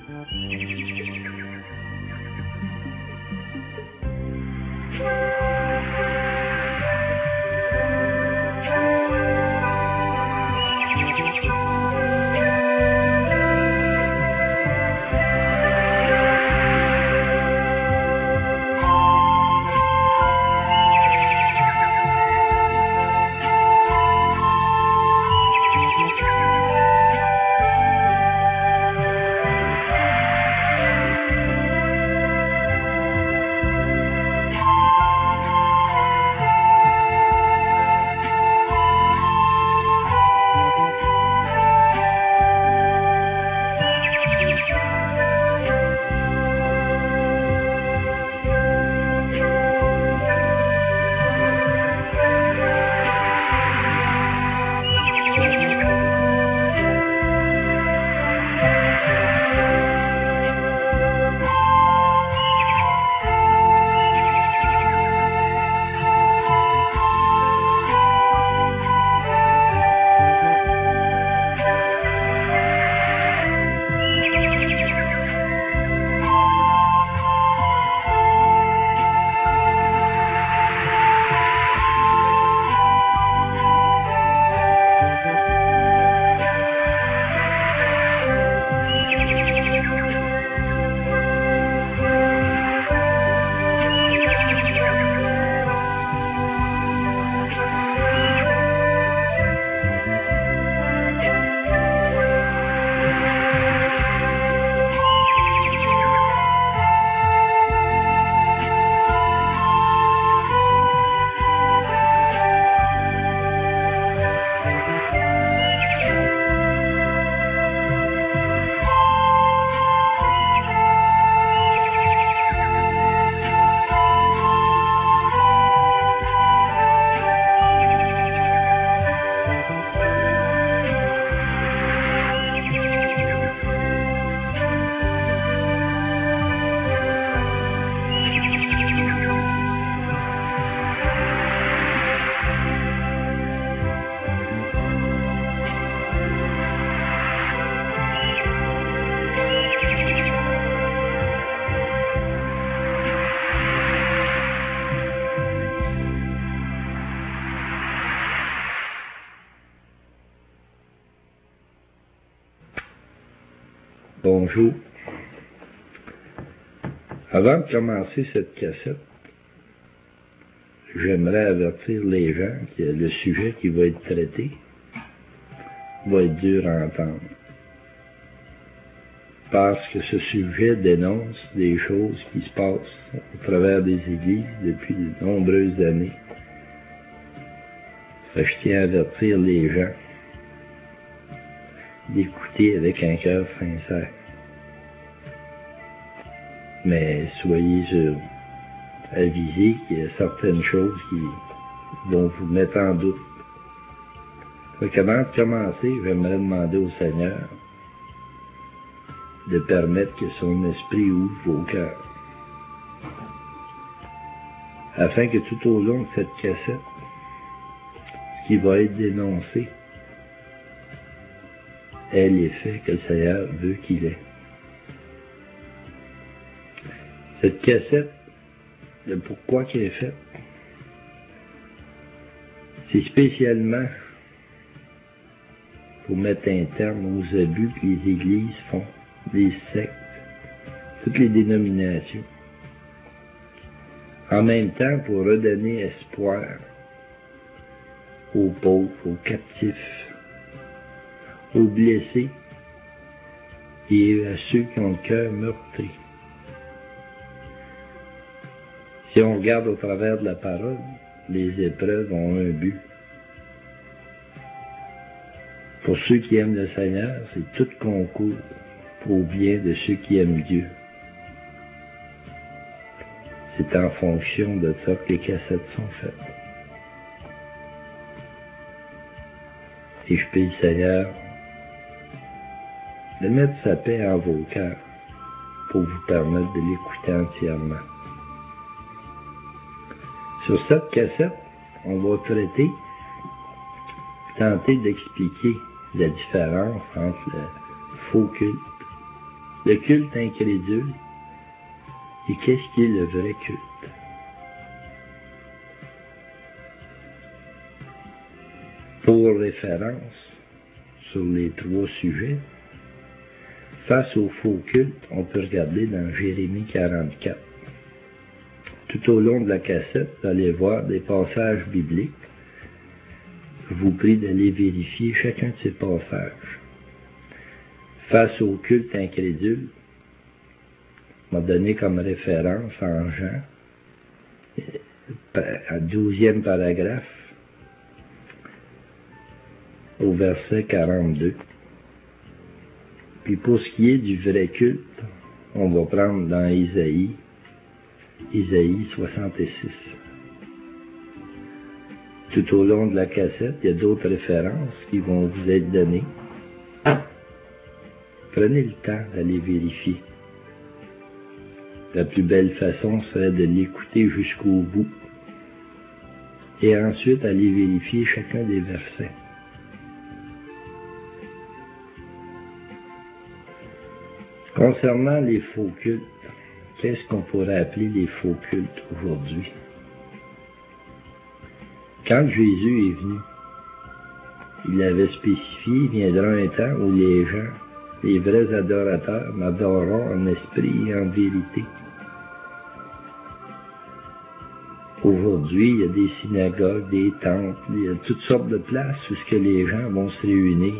Bonjour. Avant de commencer cette cassette, j'aimerais avertir les gens que le sujet qui va être traité va être dur à entendre. Parce que ce sujet dénonce des choses qui se passent au travers des églises depuis de nombreuses années. Je tiens à avertir les gens d'écouter avec un cœur sincère. Mais soyez avisés qu'il y a certaines choses qui vont vous mettre en doute. Avant de commencer, j'aimerais demander au Seigneur de permettre que son esprit ouvre vos cœurs. Afin que tout au long de cette cassette, ce qui va être dénoncé ait l'effet que le Seigneur veut qu'il ait. Cette cassette, le pourquoi qu'elle est faite, c'est spécialement pour mettre un terme aux abus que les églises font, les sectes, toutes les dénominations. En même temps, pour redonner espoir aux pauvres, aux captifs, aux blessés et à ceux qui ont le cœur meurtri. Si on regarde au travers de la parole, les épreuves ont un but. Pour ceux qui aiment le Seigneur, c'est tout concours au bien de ceux qui aiment Dieu. C'est en fonction de ça que les cassettes sont faites. Et je prie le Seigneur de mettre sa paix en vos cœurs pour vous permettre de l'écouter entièrement. Sur cette cassette, on va tenter d'expliquer la différence entre le faux culte Le culte incrédule. Et qu'est-ce qui est le vrai culte? Pour référence sur les trois sujets, face au faux culte, on peut regarder dans Jérémie 44. Tout au long de la cassette, vous allez voir des passages bibliques. Je vous prie d'aller vérifier chacun de ces passages. Face au culte incrédule, on m'a donné comme référence en Jean, à 12e paragraphe, au verset 42. Puis pour ce qui est du vrai culte, on va prendre dans Isaïe 66. Tout au long de la cassette, il y a d'autres références qui vont vous être données. Prenez le temps d'aller vérifier. La plus belle façon serait de l'écouter jusqu'au bout et ensuite aller vérifier chacun des versets. Concernant les faux cultes, qu'est-ce qu'on pourrait appeler les faux cultes aujourd'hui? Quand Jésus est venu, il avait spécifié, il viendra un temps où les gens, les vrais adorateurs, m'adoreront en esprit et en vérité. Aujourd'hui, il y a des synagogues, des temples, il y a toutes sortes de places où les gens vont se réunir.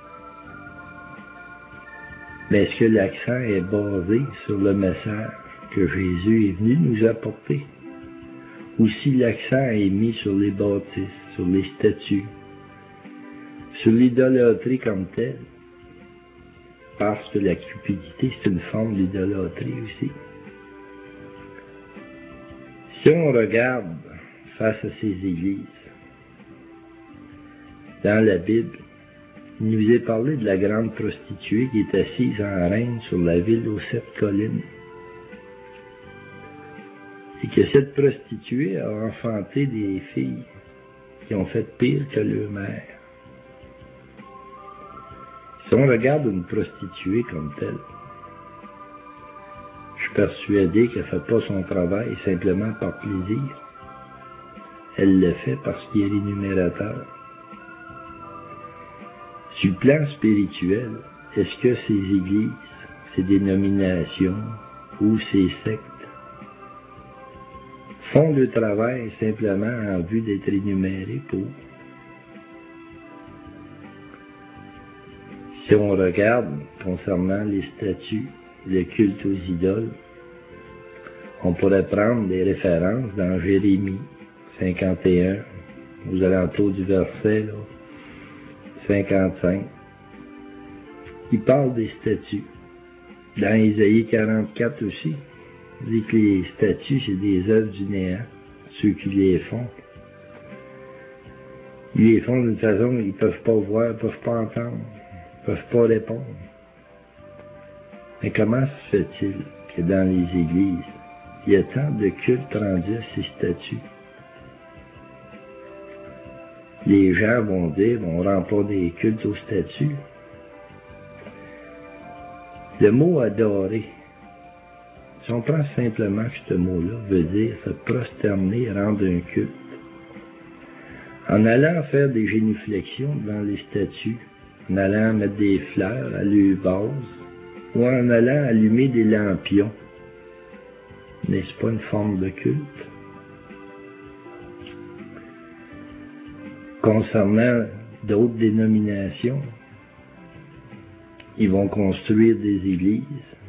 Mais est-ce que l'accent est basé sur le message que Jésus est venu nous apporter? Ou si l'accent est mis sur les bâtisses, sur les statues, sur l'idolâtrie comme telle, parce que la cupidité, c'est une forme d'idolâtrie aussi. Si on regarde face à ces églises, dans la Bible, il nous est parlé de la grande prostituée qui est assise en reine sur la ville aux 7 collines. Et que cette prostituée a enfanté des filles qui ont fait pire que leur mère. Si on regarde une prostituée comme telle, je suis persuadé qu'elle ne fait pas son travail simplement par plaisir. Elle le fait parce qu'il est rémunérateur. Sur le plan spirituel, est-ce que ces églises, ces dénominations ou ces sectes font le travail simplement en vue d'être rémunérés pour? Si on regarde concernant les statues, le culte aux idoles, on pourrait prendre des références dans Jérémie 51, aux alentours du verset 55. Il parle des statues. Dans Isaïe 44 aussi, il dit que les statues, c'est des œuvres du néant, ceux qui les font. Ils les font d'une façon qu'ils ne peuvent pas voir, ils ne peuvent pas entendre, ils ne peuvent pas répondre. Mais comment se fait-il que dans les églises, il y a tant de cultes rendus à ces statues? Les gens vont dire, on ne rend pas des cultes aux statues. Le mot adorer, si on prend simplement ce mot-là, veut dire se prosterner, rendre un culte. En allant faire des génuflexions devant les statues, en allant mettre des fleurs à leur base, ou en allant allumer des lampions, n'est-ce pas une forme de culte? Concernant d'autres dénominations, ils vont construire des églises.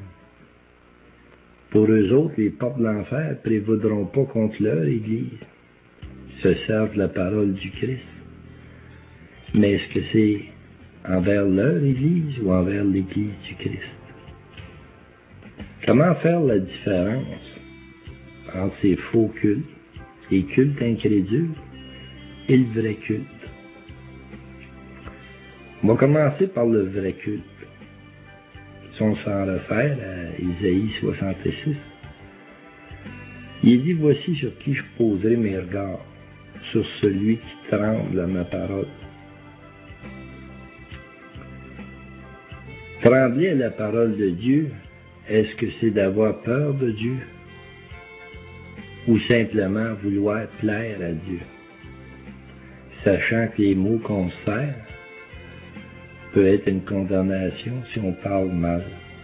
Pour eux autres, les portes de l'enfer ne prévaudront pas contre leur église. Ils se servent de la parole du Christ. Mais est-ce que c'est envers leur église ou envers l'église du Christ? Comment faire la différence entre ces faux cultes, les cultes incrédules et le vrai culte? On va commencer par le vrai culte. Si on s'en réfère à Isaïe 66, il dit, voici sur qui je poserai mes regards, sur celui qui tremble à ma parole. Trembler à la parole de Dieu, Est-ce que c'est d'avoir peur de Dieu ou simplement vouloir plaire à Dieu, sachant que les mots qu'on se sert peut être une condamnation si on parle mal.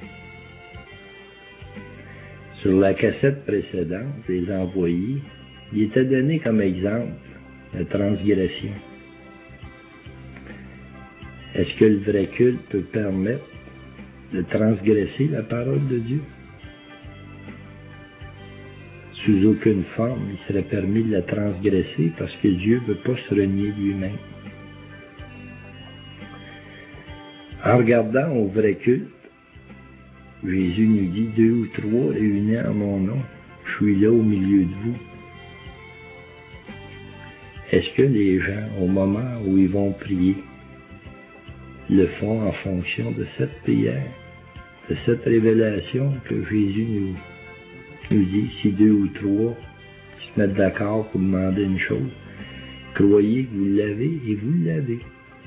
Sur la cassette précédente, les envoyés, il était donné comme exemple la transgression. Est-ce que le vrai culte peut permettre de transgresser la parole de Dieu? Sous aucune forme, il serait permis de la transgresser parce que Dieu ne veut pas se renier lui-même. En regardant au vrai culte, Jésus nous dit 2 ou 3 réunis en mon nom, je suis là au milieu de vous. Est-ce que les gens, au moment où ils vont prier, le font en fonction de cette prière, de cette révélation que Jésus nous dit, si 2 ou 3 se mettent d'accord pour demander une chose, croyez que vous l'avez et vous l'avez.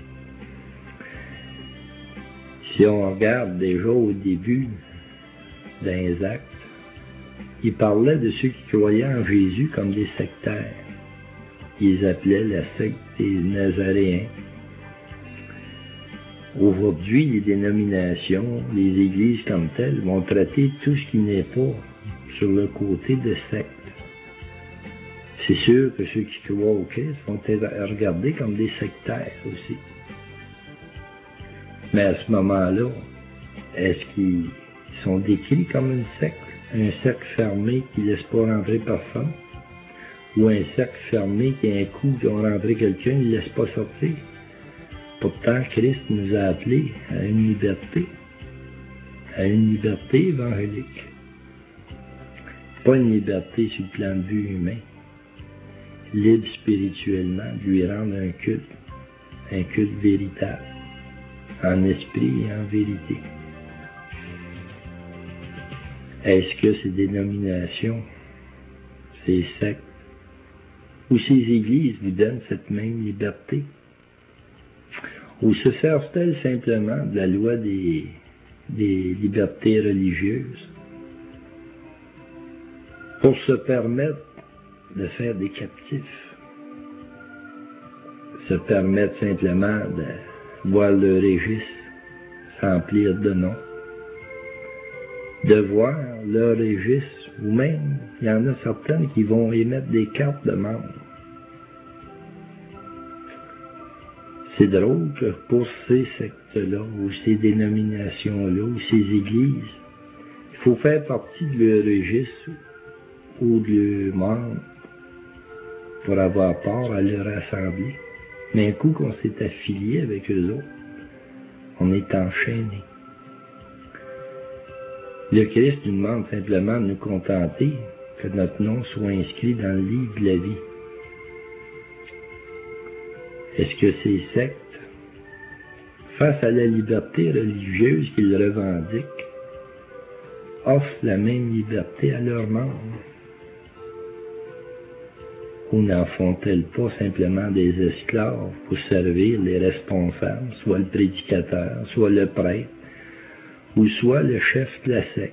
Si on regarde déjà au début dans les actes, il parlait de ceux qui croyaient en Jésus comme des sectaires. Ils appelaient la secte des Nazaréens. Aujourd'hui, les dénominations, les églises comme telles vont traiter tout ce qui n'est pas sur le côté de secte. C'est sûr que ceux qui croient au Christ vont être regardés comme des sectaires aussi. Mais à ce moment-là, est-ce qu'ils sont décrits comme une secte? Un cercle fermé qui ne laisse pas rentrer personne? Ou un cercle fermé qui, un coup, ils ont rentré quelqu'un, il ne laisse pas sortir? Pourtant, Christ nous a appelés à une liberté évangélique. Pas une liberté sur le plan de vue humain. Libre spirituellement, de lui rendre un culte véritable, en esprit et en vérité. Est-ce que ces dénominations, ces sectes, ou ces églises vous donnent cette même liberté? Ou se servent-elles simplement de la loi des libertés religieuses pour se permettre de faire des captifs, se permettre simplement de voir le registre s'emplir de noms, de voir le registre, ou même, il y en a certaines qui vont émettre des cartes de membres. C'est drôle que pour ces sectes-là, ou ces dénominations-là, ou ces églises, il faut faire partie de leur registre ou de leur membre pour avoir part à leur assemblée. Mais un coup qu'on s'est affilié avec eux autres, on est enchaîné. Le Christ nous demande simplement de nous contenter que notre nom soit inscrit dans le livre de la vie. Est-ce que ces sectes, face à la liberté religieuse qu'ils revendiquent, offrent la même liberté à leurs membres? Ou n'en font-elles pas simplement des esclaves pour servir les responsables, soit le prédicateur, soit le prêtre, ou soit le chef de la secte?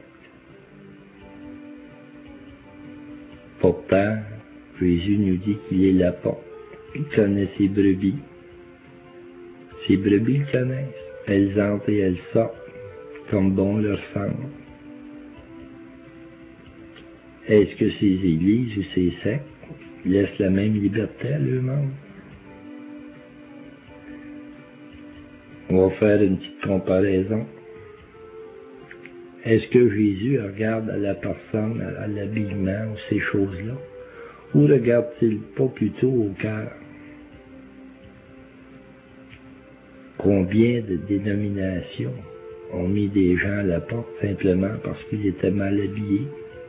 Pourtant, Jésus nous dit qu'il est la porte. Il connaît ses brebis. Ses brebis le connaissent. Elles entrent et elles sortent, comme bon leur semble. Est-ce que ces églises ou ces sectes laissent la même liberté à eux-mêmes? On va faire une petite comparaison. Est-ce que Jésus regarde à la personne, à l'habillement ou ces choses-là? Ou regarde-t-il pas plutôt au cœur? Combien de dénominations ont mis des gens à la porte simplement parce qu'ils étaient mal habillés?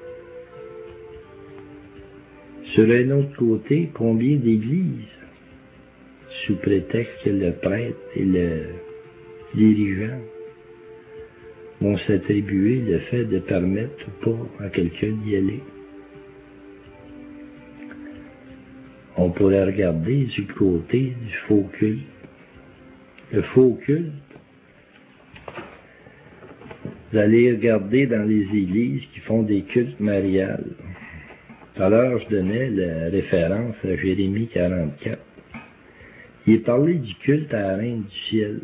Sur un autre côté, combien d'églises, sous prétexte que le prêtre et le dirigeant vont s'attribuer le fait de permettre ou pas à quelqu'un d'y aller? On pourrait regarder du côté du faux culte. Le faux culte, Vous allez regarder dans les églises qui font des cultes mariales. Tout à l'heure, je donnais la référence à Jérémie 44. Il est parlé du culte à la Reine du ciel.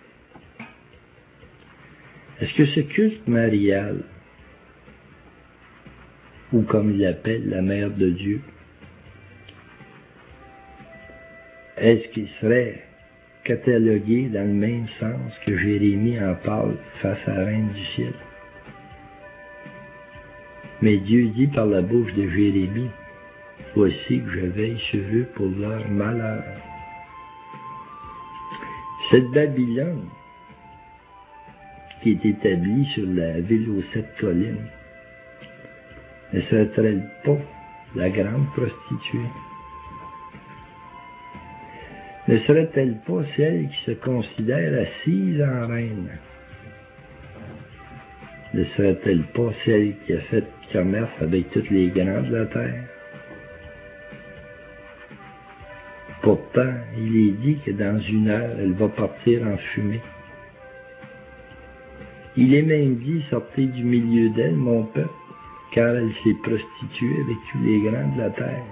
Est-ce que ce culte marial, ou comme il l'appelle, la Mère de Dieu, est-ce qu'il serait catalogué dans le même sens que Jérémie en parle face à la Reine du ciel? Mais Dieu dit par la bouche de Jérémie, « Voici que je veille sur eux pour leur malheur. » Cette Babylone, qui est établie sur la ville aux 7 collines, ne serait-elle pas la grande prostituée? Ne serait-elle pas celle qui se considère assise en reine? Ne serait-elle pas celle qui a fait commerce avec toutes les grands de la terre? Pourtant, il est dit que dans 1 heure, elle va partir en fumée. Il est même dit, sortez du milieu d'elle, mon peuple, car elle s'est prostituée avec tous les grands de la terre.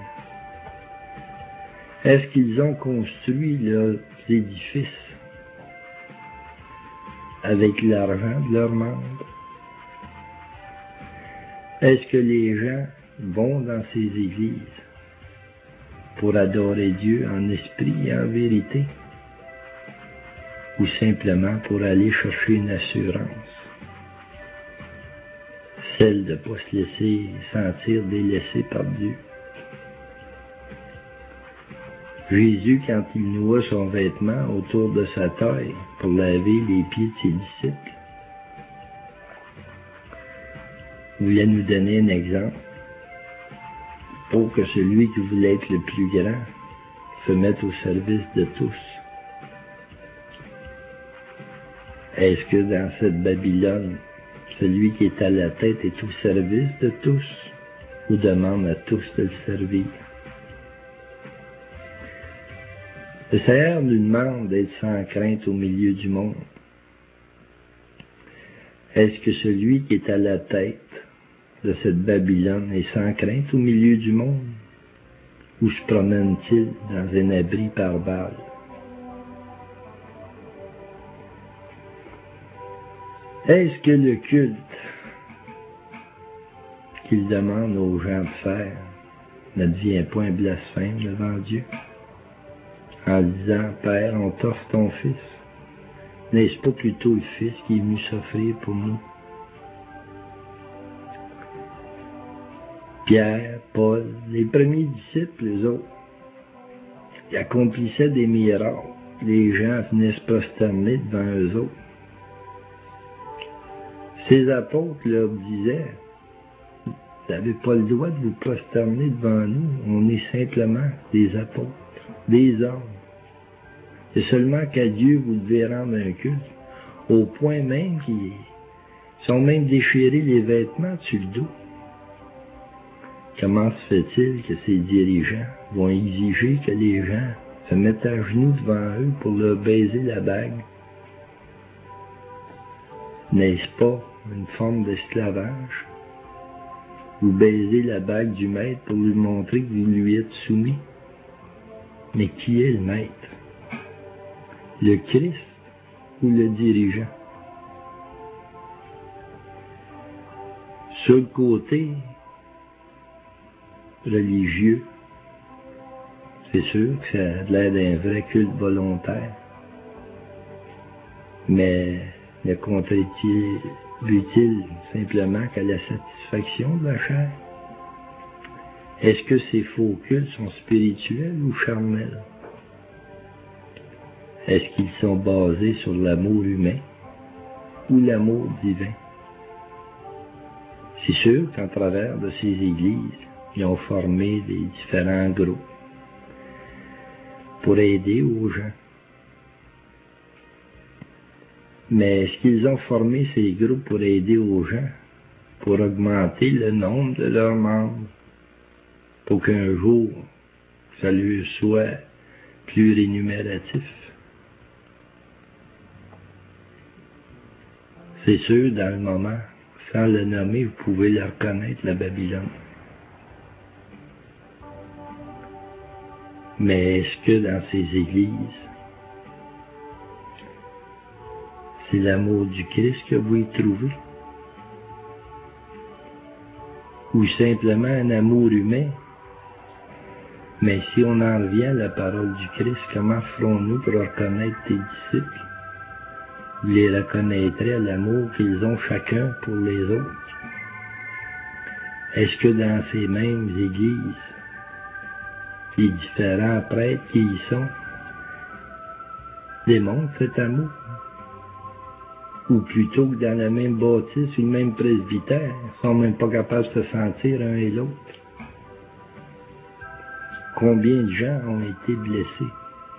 Est-ce qu'ils ont construit leurs édifices avec l'argent de leurs membres? Est-ce que les gens vont dans ces églises pour adorer Dieu en esprit et en vérité, ou simplement pour aller chercher une assurance, celle de ne pas se laisser sentir délaissé par Dieu? Jésus, quand il noua son vêtement autour de sa taille pour laver les pieds de ses disciples, voulait nous donner un exemple pour que celui qui voulait être le plus grand se mette au service de tous. Est-ce que dans cette Babylone, celui qui est à la tête est au service de tous ou demande à tous de le servir? Le Seigneur nous demande d'être sans crainte au milieu du monde. Est-ce que celui qui est à la tête de cette Babylone est sans crainte au milieu du monde? Ou se promène-t-il dans un abri par balle? Est-ce que le culte qu'il demande aux gens de faire ne devient point un blasphème devant Dieu? En disant, Père, on t'offre ton Fils. N'est-ce pas plutôt le Fils qui est venu s'offrir pour nous? Pierre, Paul, les premiers disciples, les autres, ils accomplissaient des miracles. Les gens venaient se prosterner devant eux autres. Ces apôtres leur disaient, vous n'avez pas le droit de vous prosterner devant nous, on est simplement des apôtres, des hommes. C'est seulement qu'à Dieu vous devez rendre un culte, au point même qu'ils sont même déchirés les vêtements sur le dos. Comment se fait-il que ces dirigeants vont exiger que les gens se mettent à genoux devant eux pour leur baiser la bague? N'est-ce pas une forme d'esclavage? Vous baisez la bague du maître pour lui montrer que vous lui êtes soumis. Mais qui est le maître? Le Christ ou le dirigeant? Sur le côté religieux, c'est sûr que ça a l'air d'un vrai culte volontaire, mais ne contribue-t-il simplement qu'à la satisfaction de la chair? Est-ce que ces faux cultes sont spirituels ou charnels? Est-ce qu'ils sont basés sur l'amour humain ou l'amour divin? C'est sûr qu'en travers de ces églises, ils ont formé des différents groupes pour aider aux gens. Mais est-ce qu'ils ont formé ces groupes pour aider aux gens, pour augmenter le nombre de leurs membres, pour qu'un jour, ça lui soit plus rémunératif? C'est sûr, dans le moment, sans le nommer, vous pouvez le reconnaître, la Babylone. Mais est-ce que dans ces églises, c'est l'amour du Christ que vous y trouvez? Ou simplement un amour humain? Mais si on en revient à la parole du Christ, comment ferons-nous pour reconnaître tes disciples? Vous les reconnaîtrez à l'amour qu'ils ont chacun pour les autres. Est-ce que dans ces mêmes églises, les différents prêtres qui y sont démontrent cet amour? Ou plutôt que dans la même bâtisse ou le même presbytère, ils sont même pas capables de se sentir un et l'autre? Combien de gens ont été blessés?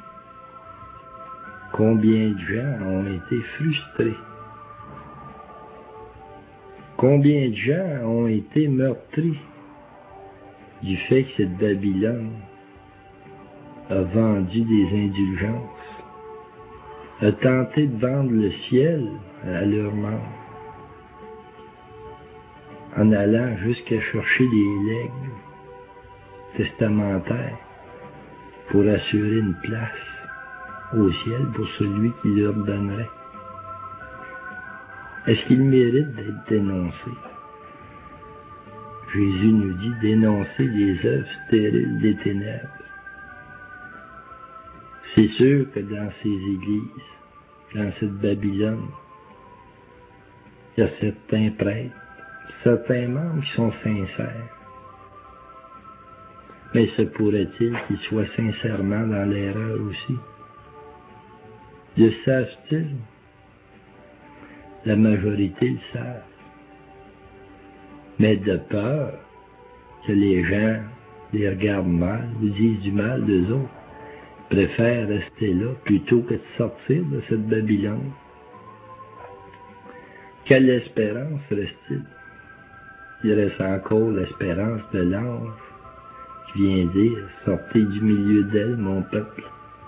Combien de gens ont été frustrés? Combien de gens ont été meurtris du fait que cette Babylone a vendu des indulgences, a tenté de vendre le ciel à leurs membres, en allant jusqu'à chercher les legs testamentaires pour assurer une place au ciel pour celui qui leur donnerait. Est-ce qu'il mérite d'être dénoncé? Jésus nous dit dénoncer les œuvres stériles des ténèbres. C'est sûr que dans ces églises, dans cette Babylone, il y a certains prêtres, certains membres qui sont sincères. Mais se pourrait-il qu'ils soient sincèrement dans l'erreur aussi? Le savent-ils? La majorité le savent. Mais de peur que les gens les regardent mal ou disent du mal d'eux autres, préfèrent rester là plutôt que de sortir de cette Babylone. Quelle espérance reste-t-il? Il reste encore l'espérance de l'ange qui vient dire « Sortez du milieu d'elle, mon peuple ».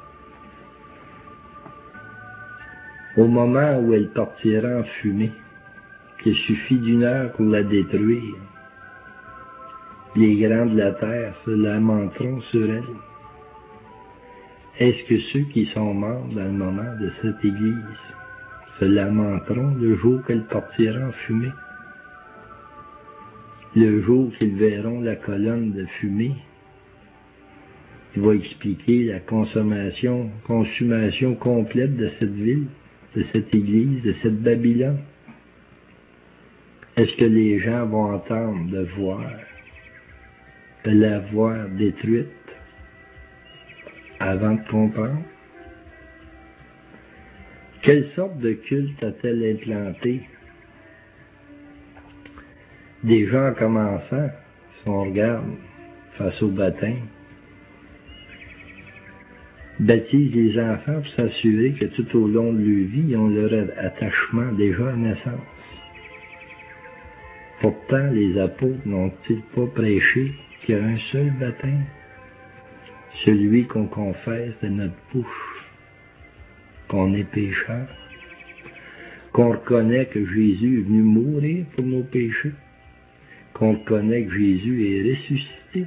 Au moment où elle partira en fumée, qu'il suffit d'une heure pour la détruire, les grands de la terre se lamenteront sur elle. Est-ce que ceux qui sont morts dans le moment de cette église se lamenteront le jour qu'elle partira en fumée? Le jour qu'ils verront la colonne de fumée qui va expliquer la consommation complète de cette ville, de cette église, de cette Babylone. Est-ce que les gens vont entendre de voir, de la voir détruite avant de comprendre? Quelle sorte de culte a-t-elle implanté? Déjà en commençant, si on regarde face au baptême, baptise les enfants pour s'assurer que tout au long de leur vie, ils ont leur attachement déjà à naissance. Pourtant, les apôtres n'ont-ils pas prêché qu'il y a un seul baptême? Celui qu'on confesse de notre bouche, qu'on est pécheur, qu'on reconnaît que Jésus est venu mourir pour nos péchés, qu'on reconnaît que Jésus est ressuscité,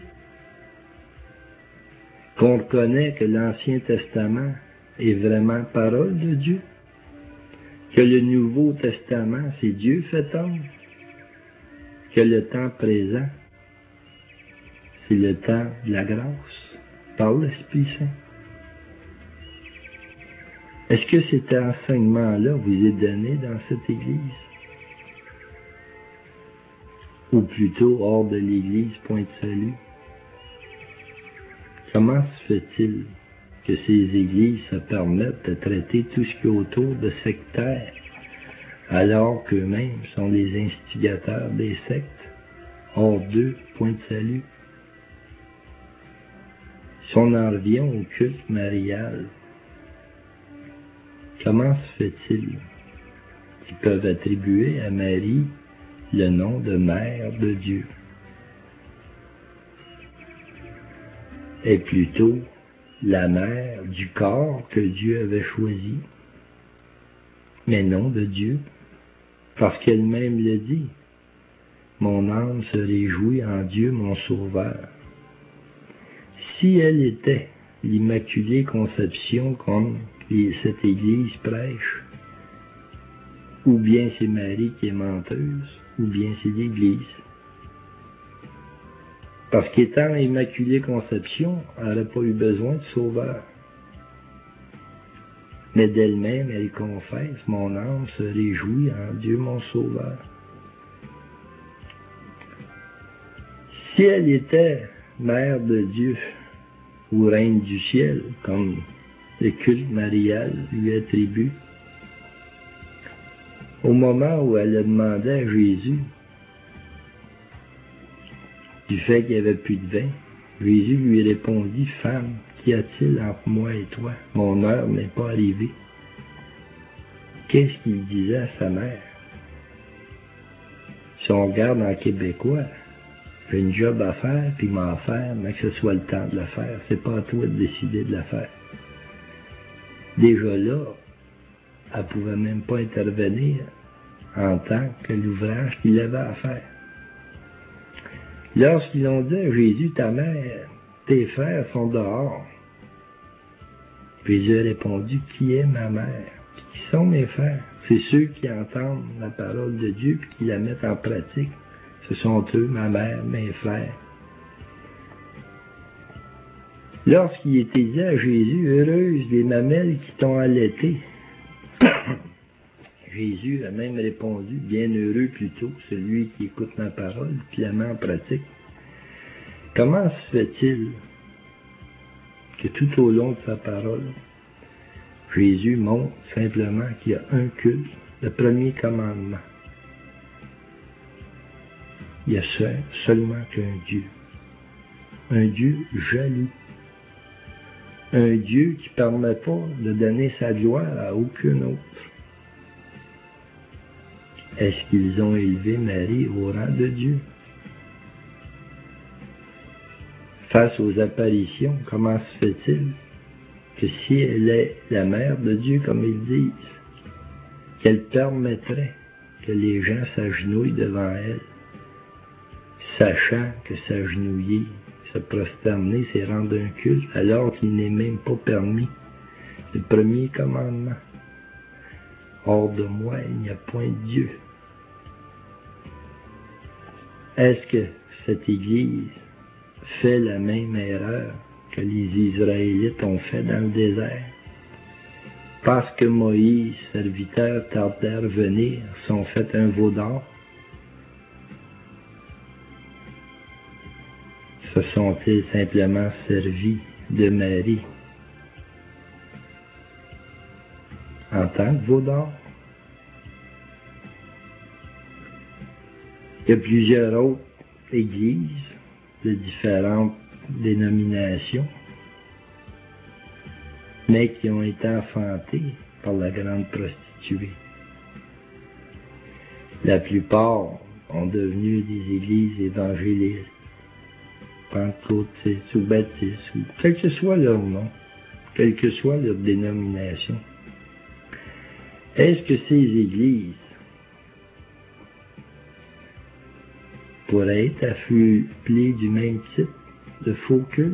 qu'on reconnaît que l'Ancien Testament est vraiment parole de Dieu, que le Nouveau Testament, c'est Dieu fait homme, que le temps présent, c'est le temps de la grâce, par l'Esprit Saint. Est-ce que cet enseignement-là vous est donné dans cette Église? Ou plutôt hors de l'Église, point de salut? Comment se fait-il que ces églises se permettent de traiter tout ce qui est autour de sectaires, alors qu'eux-mêmes sont les instigateurs des sectes, hors d'eux, point de salut? Si on en revient au culte marial, comment se fait-il qu'ils peuvent attribuer à Marie le nom de Mère de Dieu? Est plutôt la mère du corps que Dieu avait choisi, mais non de Dieu. Parce qu'elle-même le dit. Mon âme se réjouit en Dieu mon sauveur. Si elle était l'Immaculée Conception comme cette Église prêche, ou bien c'est Marie qui est menteuse, ou bien c'est l'Église. Parce qu'étant l'Immaculée Conception, elle n'aurait pas eu besoin de sauveur. Mais d'elle-même, elle confesse, mon âme se réjouit en Dieu mon sauveur. Si elle était mère de Dieu, ou reine du ciel, comme le culte marial lui attribue, au moment où elle a demandé à Jésus du fait qu'il n'y avait plus de vin, Jésus lui répondit, « Femme, qu'y a-t-il entre moi et toi? Mon heure n'est pas arrivée. » Qu'est-ce qu'il disait à sa mère? Si on regarde en québécois, j'ai une job à faire, puis m'en faire, mais que ce soit le temps de la faire. C'est pas à toi de décider de la faire. Déjà là, elle pouvait même pas intervenir en tant que l'ouvrage qu'il avait à faire. Lorsqu'ils ont dit à Jésus, ta mère, tes frères sont dehors. Jésus a répondu, qui est ma mère? Qui sont mes frères? C'est ceux qui entendent la parole de Dieu et qui la mettent en pratique. Ce sont eux, ma mère, mes frères. Lorsqu'il était dit à Jésus, heureuse les mamelles qui t'ont allaité. Jésus a même répondu, bienheureux plutôt, celui qui écoute ma parole, qui la met en pratique. Comment se fait-il que tout au long de sa parole, Jésus montre simplement qu'il y a un culte, le premier commandement. Il y a seulement qu'un Dieu. Un Dieu jaloux. Un Dieu qui ne permet pas de donner sa gloire à aucun autre. Est-ce qu'ils ont élevé Marie au rang de Dieu? Face aux apparitions, comment se fait-il que si elle est la mère de Dieu, comme ils disent, qu'elle permettrait que les gens s'agenouillent devant elle, sachant que s'agenouiller, se prosterner, c'est rendre un culte, alors qu'il n'est même pas permis. Le premier commandement. Hors de moi, il n'y a point de Dieu. Est-ce que cette Église fait la même erreur que les Israélites ont fait dans le désert? Parce que Moïse, serviteur, tardait à revenir, sont fait un veau d'or? Se sont-ils simplement servis de Marie en tant que veau d'or? Il y a plusieurs autres églises de différentes dénominations, mais qui ont été enfantées par la grande prostituée. La plupart ont devenu des églises évangélistes, pentecôtistes ou baptistes, ou quel que soit leur nom, quelle que soit leur dénomination. Est-ce que ces églises pourraient être affublées du même type de faux culte?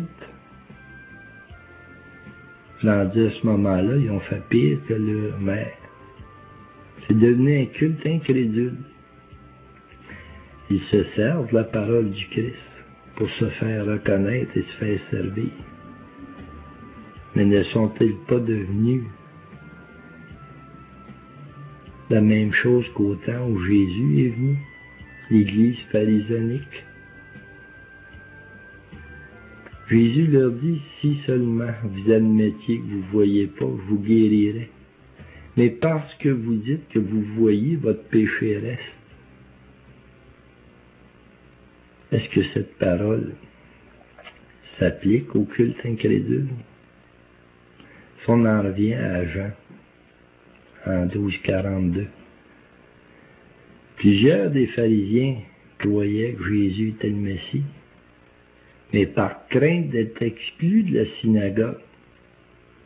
Rendu à ce moment-là, ils ont fait pire que leur mère. C'est devenu un culte incrédule. Ils se servent de la parole du Christ pour se faire reconnaître et se faire servir. Mais ne sont-ils pas devenus la même chose qu'au temps où Jésus est venu, l'Église pharisonique? Jésus leur dit, si seulement vous admettiez que vous ne voyez pas, je vous guérirai. Mais parce que vous dites que vous voyez, votre péché reste. Est-ce que cette parole s'applique au culte incrédule? Si on en revient à Jean, en 12,42. Plusieurs des pharisiens croyaient que Jésus était le Messie, mais par crainte d'être exclus de la synagogue,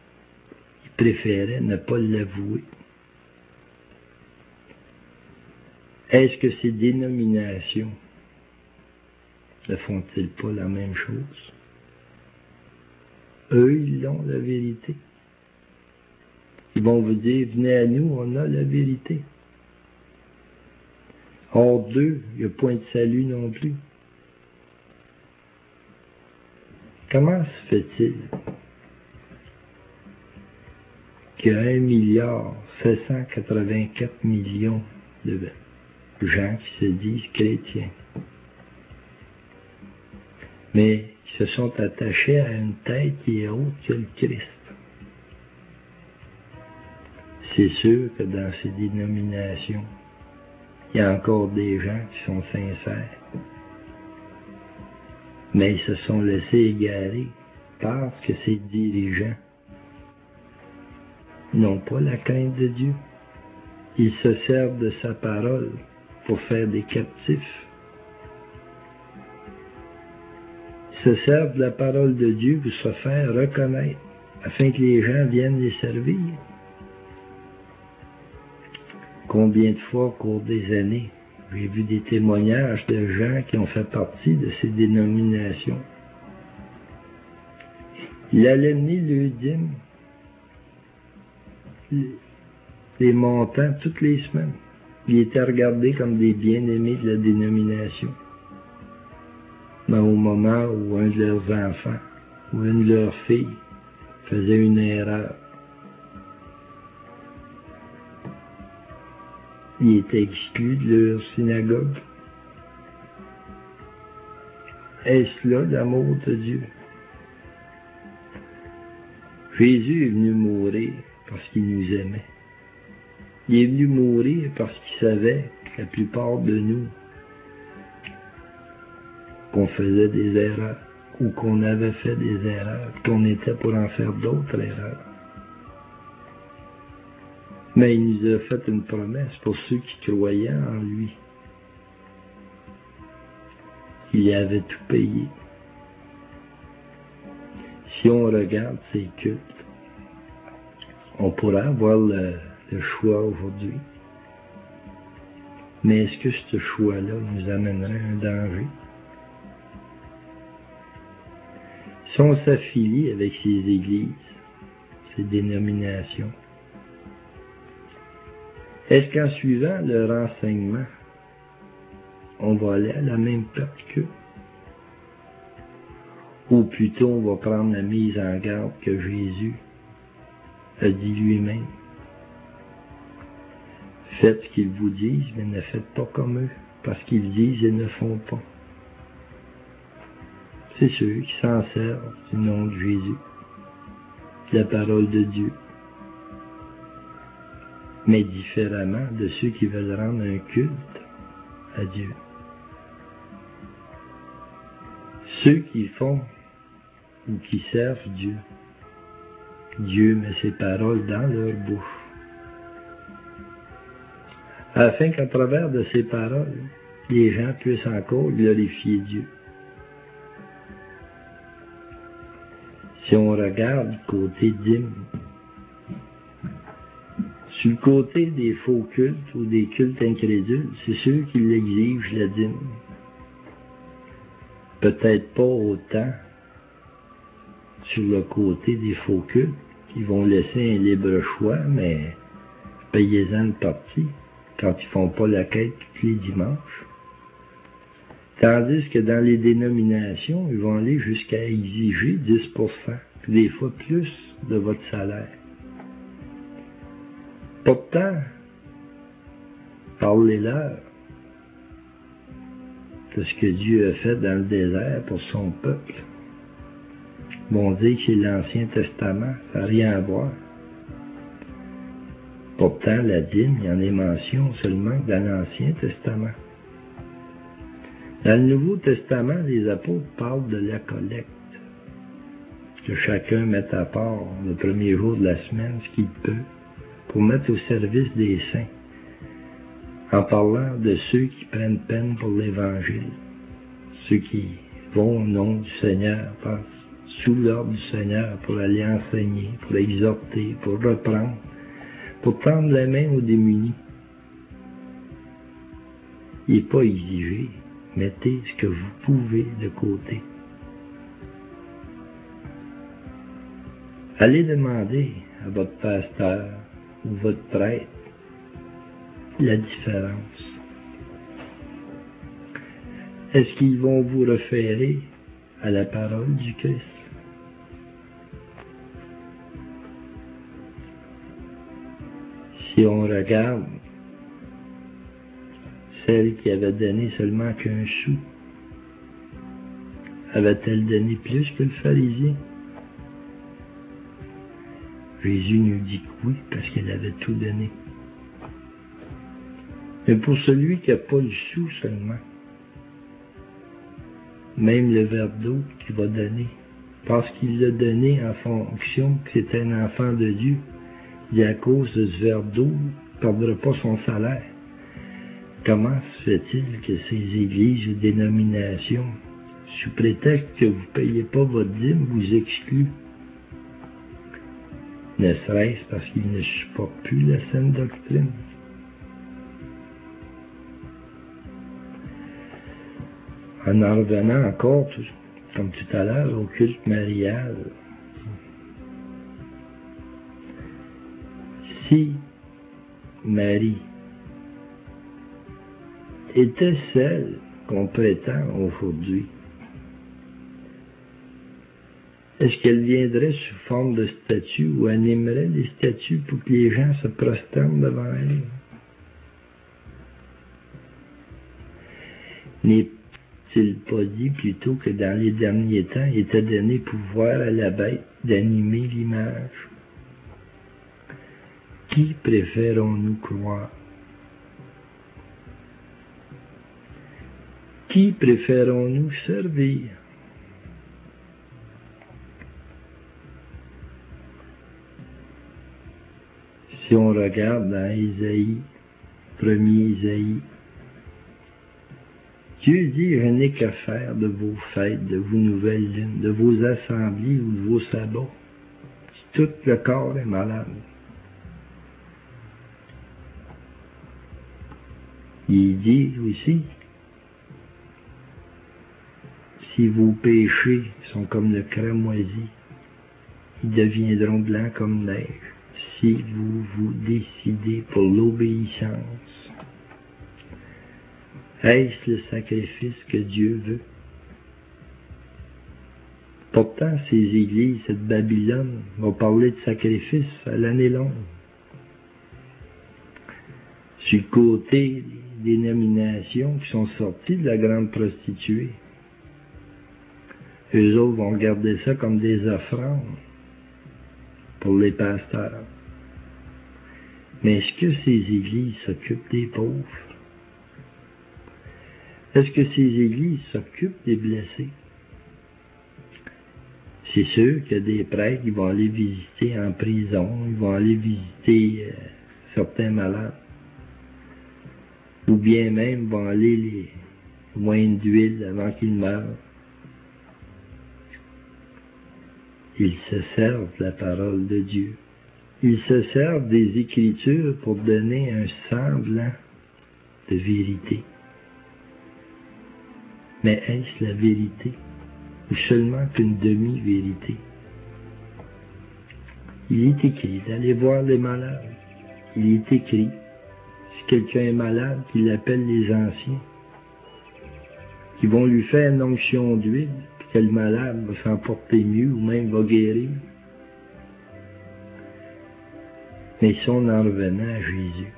ils préféraient ne pas l'avouer. Est-ce que ces dénominations ne font-ils pas la même chose? Eux, ils ont la vérité. Ils vont vous dire, venez à nous, on a la vérité. Hors d'eux, il n'y a point de salut non plus. Comment se fait-il qu'il y a 1,784 milliard de gens qui se disent chrétiens, mais qui se sont attachés à une tête qui est haute que le Christ? C'est sûr que dans ces dénominations, il y a encore des gens qui sont sincères, mais ils se sont laissés égarer parce que ces dirigeants n'ont pas la crainte de Dieu. Ils se servent de sa parole pour faire des captifs. Ils se servent de la parole de Dieu pour se faire reconnaître, afin que les gens viennent les servir. Combien de fois au cours des années, j'ai vu des témoignages de gens qui ont fait partie de ces dénominations. Il allait mener le dîme, les montants toutes les semaines. Ils étaient regardés comme des bien-aimés de la dénomination. Mais au moment où un de leurs enfants ou une de leurs filles faisait une erreur, ils étaient exclus de leur synagogue. Est-ce là l'amour de Dieu? Jésus est venu mourir parce qu'il nous aimait. Il est venu mourir parce qu'il savait que la plupart de nous, qu'on faisait des erreurs, ou qu'on avait fait des erreurs, qu'on était pour en faire d'autres erreurs. Mais il nous a fait une promesse pour ceux qui croyaient en lui. Il avait tout payé. Si on regarde ces cultes, on pourrait avoir le choix aujourd'hui. Mais est-ce que ce choix-là nous amènerait à un danger? Si on s'affilie avec ces églises, ces dénominations, est-ce qu'en suivant leur enseignement, on va aller à la même perte qu'eux? Ou plutôt on va prendre la mise en garde que Jésus a dit lui-même. Faites ce qu'ils vous disent, mais ne faites pas comme eux, parce qu'ils disent et ne font pas. C'est ceux qui s'en servent du nom de Jésus, de la parole de Dieu, mais différemment de ceux qui veulent rendre un culte à Dieu. Ceux qui font ou qui servent Dieu, Dieu met ses paroles dans leur bouche, afin qu'à travers de ces paroles, les gens puissent encore glorifier Dieu. Si on regarde du côté dîme, sur le côté des faux cultes ou des cultes incrédules, c'est ceux qui l'exigent la dîme. Peut-être pas autant sur le côté des faux cultes, qui vont laisser un libre choix, mais payez-en une partie quand ils font pas la quête tous les dimanches. Tandis que dans les dénominations, ils vont aller jusqu'à exiger 10%, puis des fois plus de votre salaire. Pourtant, parlez-leur de ce que Dieu a fait dans le désert pour son peuple. Ils vont dire que c'est l'Ancien Testament, ça n'a rien à voir. Pourtant, la dîme, il y en est mention seulement dans l'Ancien Testament. Dans le Nouveau Testament, les apôtres parlent de la collecte. Que chacun mette à part le premier jour de la semaine ce qu'il peut pour mettre au service des saints, en parlant de ceux qui prennent peine pour l'Évangile, ceux qui vont au nom du Seigneur, sous l'ordre du Seigneur, pour aller enseigner, pour exhorter, pour reprendre, pour tendre la main aux démunis. Il n'est pas exigé. Mettez ce que vous pouvez de côté. Allez demander à votre pasteur ou votre prêtre la différence. Est-ce qu'ils vont vous référer à la parole du Christ? Si on regarde celle qui avait donné seulement qu'un sou, avait-elle donné plus que le pharisien? Jésus nous dit que oui, parce qu'elle avait tout donné. Mais pour celui qui n'a pas le sou seulement, même le verre d'eau qu'il va donner, parce qu'il l'a donné en fonction que c'était un enfant de Dieu, et à cause de ce verre d'eau, il ne perdra pas son salaire. Comment se fait-il que ces églises ou dénominations, sous prétexte que vous ne payez pas votre dîme, vous excluent? Ne serait-ce parce qu'ils ne supportent plus la saine doctrine? En revenant encore, comme tout à l'heure, au culte marial, si Marie était celle qu'on prétend aujourd'hui, est-ce qu'elle viendrait sous forme de statue ou animerait les statues pour que les gens se prosternent devant elle? N'est-il pas dit plutôt que dans les derniers temps, il était donné pouvoir à la bête d'animer l'image? Qui préférons-nous croire? Qui préférons-nous servir? Si on regarde dans Isaïe, 1er Isaïe, Dieu dit, je n'ai que faire de vos fêtes, de vos nouvelles lunes, de vos assemblées ou de vos sabbats. Tout le corps est malade. Il dit aussi, si vos péchés sont comme le cramoisi, ils deviendront blancs comme neige, si vous vous décidez pour l'obéissance. Est-ce le sacrifice que Dieu veut? Pourtant, ces églises, cette Babylone, vont parler de sacrifice à l'année longue. Sur le côté des dénominations qui sont sorties de la grande prostituée, eux autres vont garder ça comme des offrandes pour les pasteurs. Mais est-ce que ces églises s'occupent des pauvres? Est-ce que ces églises s'occupent des blessés? C'est sûr qu'il y a des prêtres qui vont aller visiter en prison, ils vont aller visiter certains malades. Ou bien même vont aller les moindre d'huile avant qu'ils meurent. Ils se servent de la parole de Dieu. Ils se servent des Écritures pour donner un semblant de vérité. Mais est-ce la vérité ou seulement qu'une demi-vérité? Il est écrit d'aller voir les malades. Il est écrit, si quelqu'un est malade, qu'il appelle les anciens, qui vont lui faire une onction d'huile, puis que le malade va s'en porter mieux ou même va guérir. Mais si on en revenait à Jésus,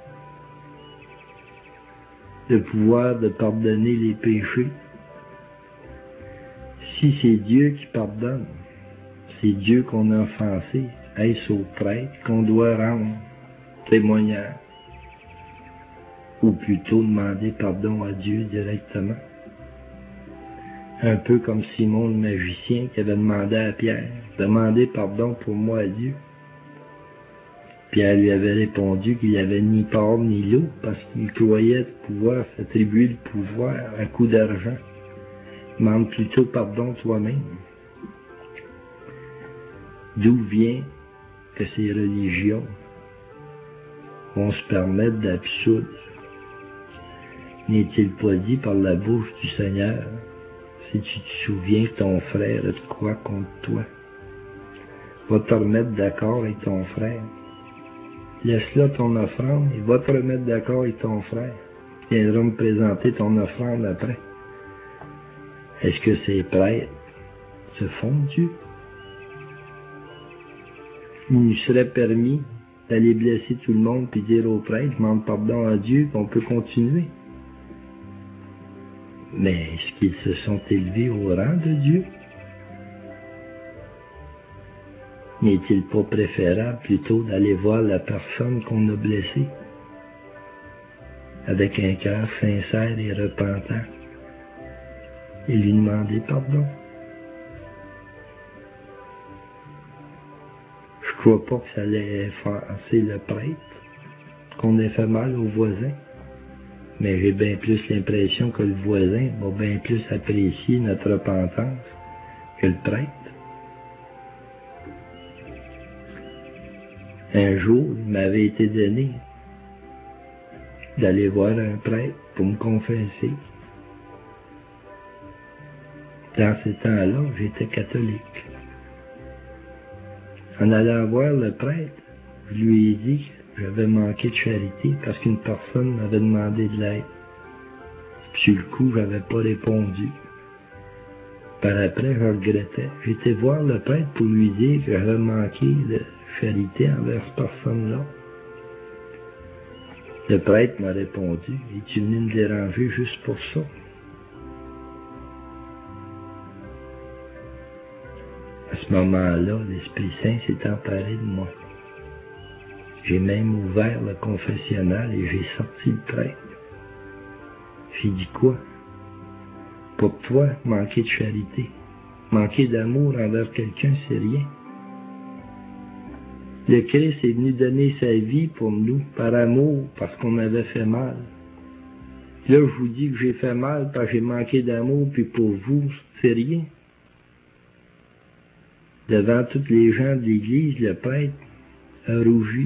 le pouvoir de pardonner les péchés, si c'est Dieu qui pardonne, c'est Dieu qu'on a offensé, est-ce au prêtre qu'on doit rendre témoignage? Ou plutôt demander pardon à Dieu directement? Un peu comme Simon le magicien qui avait demandé à Pierre, demandez pardon pour moi à Dieu. Pierre lui avait répondu qu'il n'avait ni part ni lot parce qu'il croyait pouvoir s'attribuer le pouvoir à coup d'argent. Demande plutôt pardon toi-même. D'où vient que ces religions vont se permettre d'absoudre N'est-il pas dit par la bouche du Seigneur, si tu te souviens que ton frère a de quoi contre toi, va te remettre d'accord avec ton frère. Laisse-là ton offrande et va te remettre d'accord avec ton frère. Tu viendras me présenter ton offrande après. Est-ce que ces prêtres se font de Dieu? Il nous serait permis d'aller blesser tout le monde puis dire aux prêtres, demande pardon à Dieu, qu'on peut continuer. Mais est-ce qu'ils se sont élevés au rang de Dieu? N'est-il pas préférable plutôt d'aller voir la personne qu'on a blessée avec un cœur sincère et repentant et lui demander pardon? Je crois pas que ça allait effacer le prêtre, qu'on ait fait mal au voisin, mais j'ai bien plus l'impression que le voisin va bien plus apprécier notre repentance que le prêtre. Un jour, il m'avait été donné d'aller voir un prêtre pour me confesser. Dans ces temps-là, j'étais catholique. En allant voir le prêtre, je lui ai dit que j'avais manqué de charité parce qu'une personne m'avait demandé de l'aide. Sur le coup, j'avais pas répondu. Par après, je regrettais. J'étais voir le prêtre pour lui dire que j'avais manqué de charité envers cette personne-là. Le prêtre m'a répondu, « Es-tu venu me déranger juste pour ça? » À ce moment-là, l'Esprit Saint s'est emparé de moi. J'ai même ouvert le confessionnal et j'ai sorti le prêtre. J'ai dit quoi? Pour toi, manquer de charité, manquer d'amour envers quelqu'un, c'est rien. Le Christ est venu donner sa vie pour nous, par amour, parce qu'on avait fait mal. Là, je vous dis que j'ai fait mal parce que j'ai manqué d'amour, puis pour vous, c'est rien. Devant tous les gens de l'Église, le prêtre a rougi.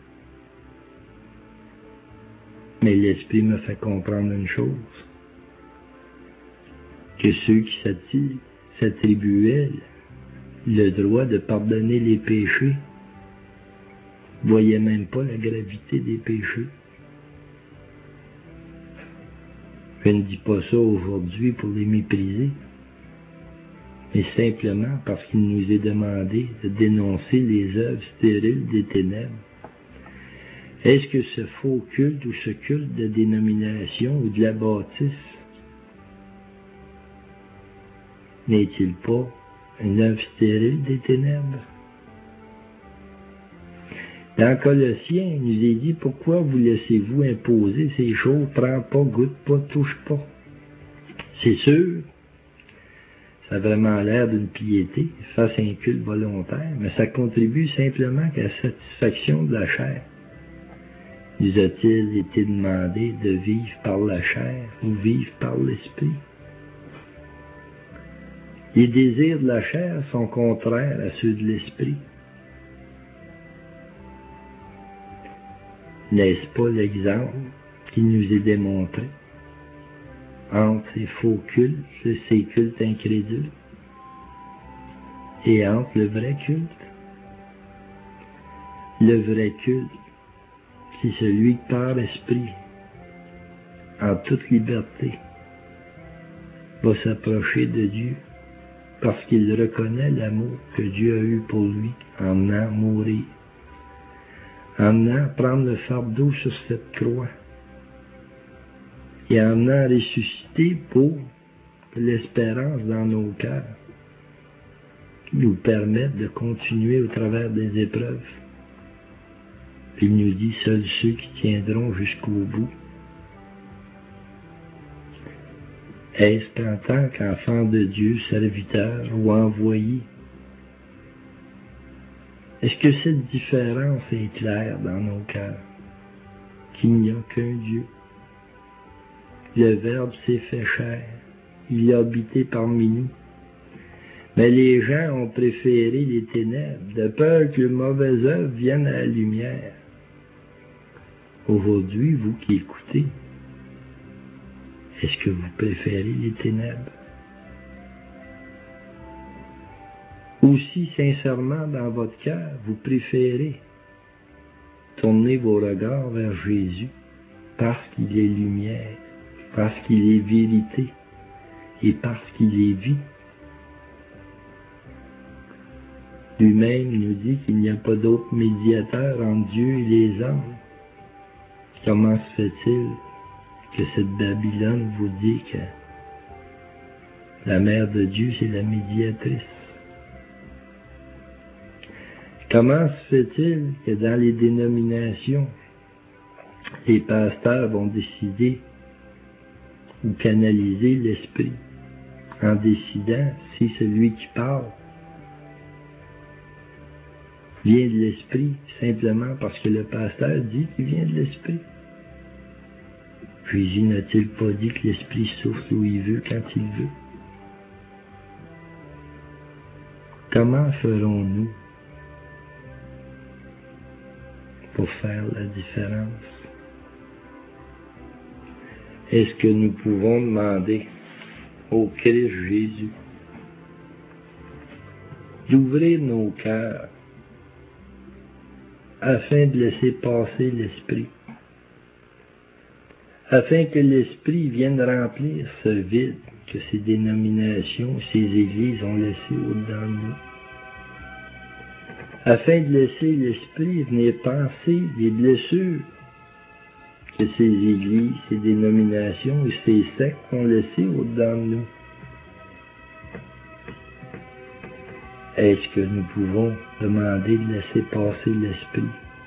Mais l'Esprit me fait comprendre une chose, que ceux qui s'attribuaient le droit de pardonner les péchés ne voyaient même pas la gravité des péchés. Je ne dis pas ça aujourd'hui pour les mépriser, mais simplement parce qu'il nous est demandé de dénoncer les œuvres stériles des ténèbres. Est-ce que ce faux culte ou ce culte de dénomination ou de la bâtisse n'est-il pas une œuvre stérile des ténèbres? Dans Colossiens, il nous est dit, pourquoi vous laissez-vous imposer ces choses, prends pas, goûte pas, touche pas? C'est sûr, ça a vraiment l'air d'une piété, face à un culte volontaire, mais ça contribue simplement qu'à la satisfaction de la chair. Nous a-t-il été demandé de vivre par la chair ou vivre par l'esprit? Les désirs de la chair sont contraires à ceux de l'esprit. N'est-ce pas l'exemple qui nous est démontré entre ces faux cultes, ces cultes incrédules, et entre le vrai culte? Le vrai culte, c'est celui qui par esprit, en toute liberté, va s'approcher de Dieu parce qu'il reconnaît l'amour que Dieu a eu pour lui en venant mourir, en venant prendre le fardeau sur cette croix et en venant ressusciter pour que l'espérance dans nos cœurs nous permette de continuer au travers des épreuves. Puis il nous dit, seuls ceux qui tiendront jusqu'au bout. Est-ce qu'en tant qu'enfant de Dieu, serviteur ou envoyé, est-ce que cette différence est claire dans nos cœurs? Qu'il n'y a qu'un Dieu. Le Verbe s'est fait chair. Il a habité parmi nous. Mais les gens ont préféré les ténèbres, de peur que les mauvaises œuvres viennent à la lumière. Aujourd'hui, vous qui écoutez, Est-ce que vous préférez les ténèbres? Ou si sincèrement dans votre cœur, vous préférez tourner vos regards vers Jésus parce qu'il est lumière, parce qu'il est vérité et parce qu'il est vie. Lui-même nous dit qu'il n'y a pas d'autre médiateur entre Dieu et les hommes. Comment se fait-il que cette Babylone vous dit que la mère de Dieu, c'est la médiatrice? Comment se fait-il que dans les dénominations, les pasteurs vont décider ou canaliser l'esprit en décidant si celui qui parle vient de l'esprit simplement parce que le pasteur dit qu'il vient de l'esprit? Jésus n'a-t-il pas dit que l'esprit souffle où il veut quand il veut? Comment ferons-nous pour faire la différence? Est-ce que nous pouvons demander au Christ Jésus d'ouvrir nos cœurs afin de laisser passer l'Esprit, afin que l'Esprit vienne remplir ce vide que ces dénominations, ces églises ont laissé au-dedans de nous, afin de laisser l'Esprit venir penser les blessures que ces églises, ces dénominations et ces sectes ont laissées au-dedans de nous. Est-ce que nous pouvons demander de laisser passer l'Esprit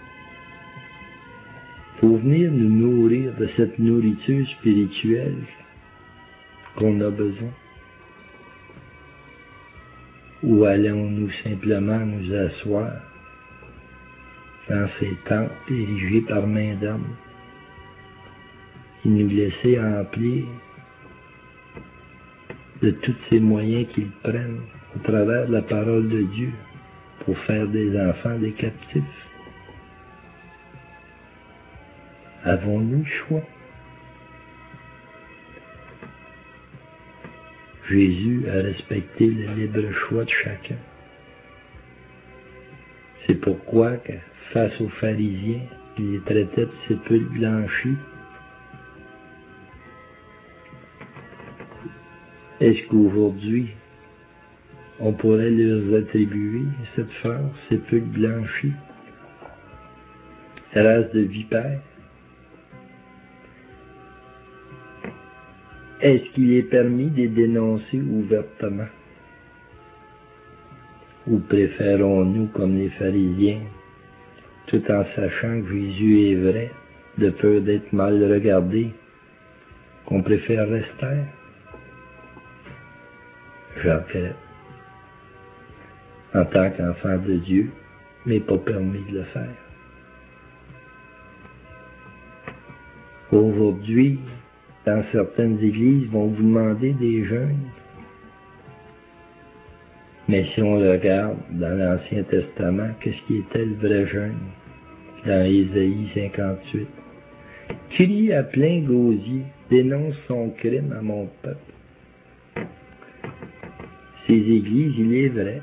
pour venir nous nourrir de cette nourriture spirituelle qu'on a besoin? Ou allons-nous simplement nous asseoir dans ces temples érigés par main d'homme et nous laisser remplir de tous ces moyens qu'ils prennent au travers de la parole de Dieu pour faire des enfants des captifs? Avons-nous le choix? Jésus a respecté le libre choix de chacun. C'est pourquoi, face aux pharisiens, il les traitait de sépulcres blanchis. Est-ce qu'aujourd'hui, on pourrait leur attribuer cette phrase, sépulcre blanchi, race de vipères? Est-ce qu'il est permis de les dénoncer ouvertement? Ou préférons-nous, comme les pharisiens, tout en sachant que Jésus est vrai, de peur d'être mal regardé, qu'on préfère rester? Je regrette. En tant qu'enfant de Dieu, mais pas permis de le faire. Aujourd'hui, dans certaines églises, vont vous demander des jeûnes. Mais si on regarde dans l'Ancien Testament, qu'est-ce qui était le vrai jeûne? Dans Ésaïe 58. Crie à plein gosier, dénonce son crime à mon peuple. Ces églises, il est vrai,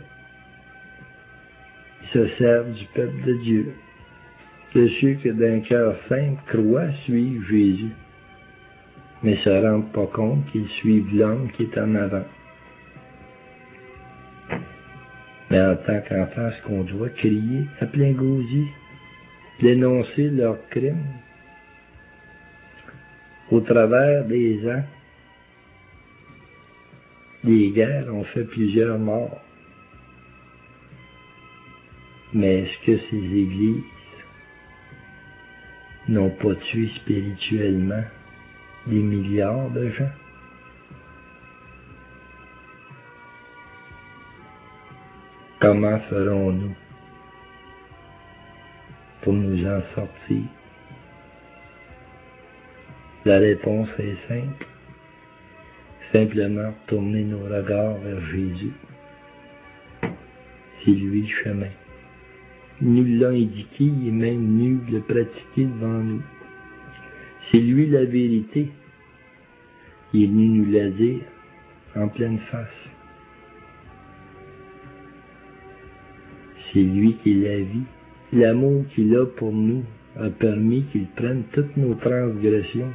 se servent du peuple de Dieu, de ceux qui d'un cœur simple croient suivre Jésus, mais ne se rendent pas compte qu'ils suivent l'homme qui est en avant. Mais en tant qu'enfant, est-ce qu'on doit crier à plein gosier, dénoncer leurs crimes? Au travers des ans, les guerres ont fait plusieurs morts. Mais est-ce que ces églises n'ont pas tué spirituellement des milliards de gens? Comment ferons-nous pour nous en sortir? La réponse est simple. Simplement tourner nos regards vers Jésus. C'est lui le chemin. Il nous l'a indiqué, il est même venu le pratiquer devant nous. C'est lui la vérité. Il est venu nous la dire en pleine face. C'est lui qui est la vie. L'amour qu'il a pour nous a permis qu'il prenne toutes nos transgressions.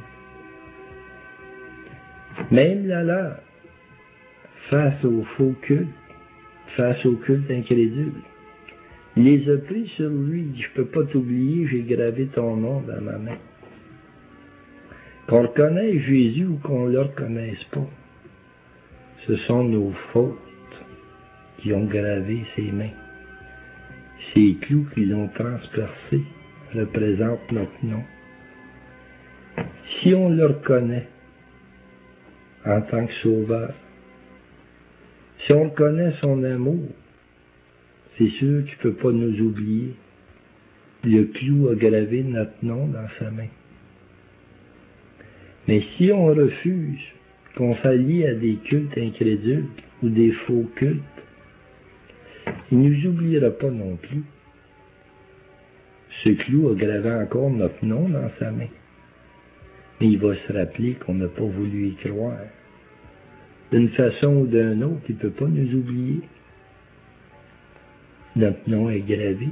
Même la leur, face au faux culte, face au culte incrédule. Il les a pris sur lui. Il dit, je peux pas t'oublier, j'ai gravé ton nom dans ma main. Qu'on reconnaisse Jésus ou qu'on ne le reconnaisse pas, ce sont nos fautes qui ont gravé ses mains. Ces clous qui l'ont transpercé représentent notre nom. Si on le reconnaît en tant que sauveur, si on reconnaît son amour, c'est sûr qu'il ne peut pas nous oublier. Le clou a gravé notre nom dans sa main. Mais si on refuse qu'on s'allie à des cultes incrédules ou des faux cultes, il ne nous oubliera pas non plus. Ce clou a gravé encore notre nom dans sa main. Mais il va se rappeler qu'on n'a pas voulu y croire. D'une façon ou d'une autre, il ne peut pas nous oublier. Notre nom est gravé.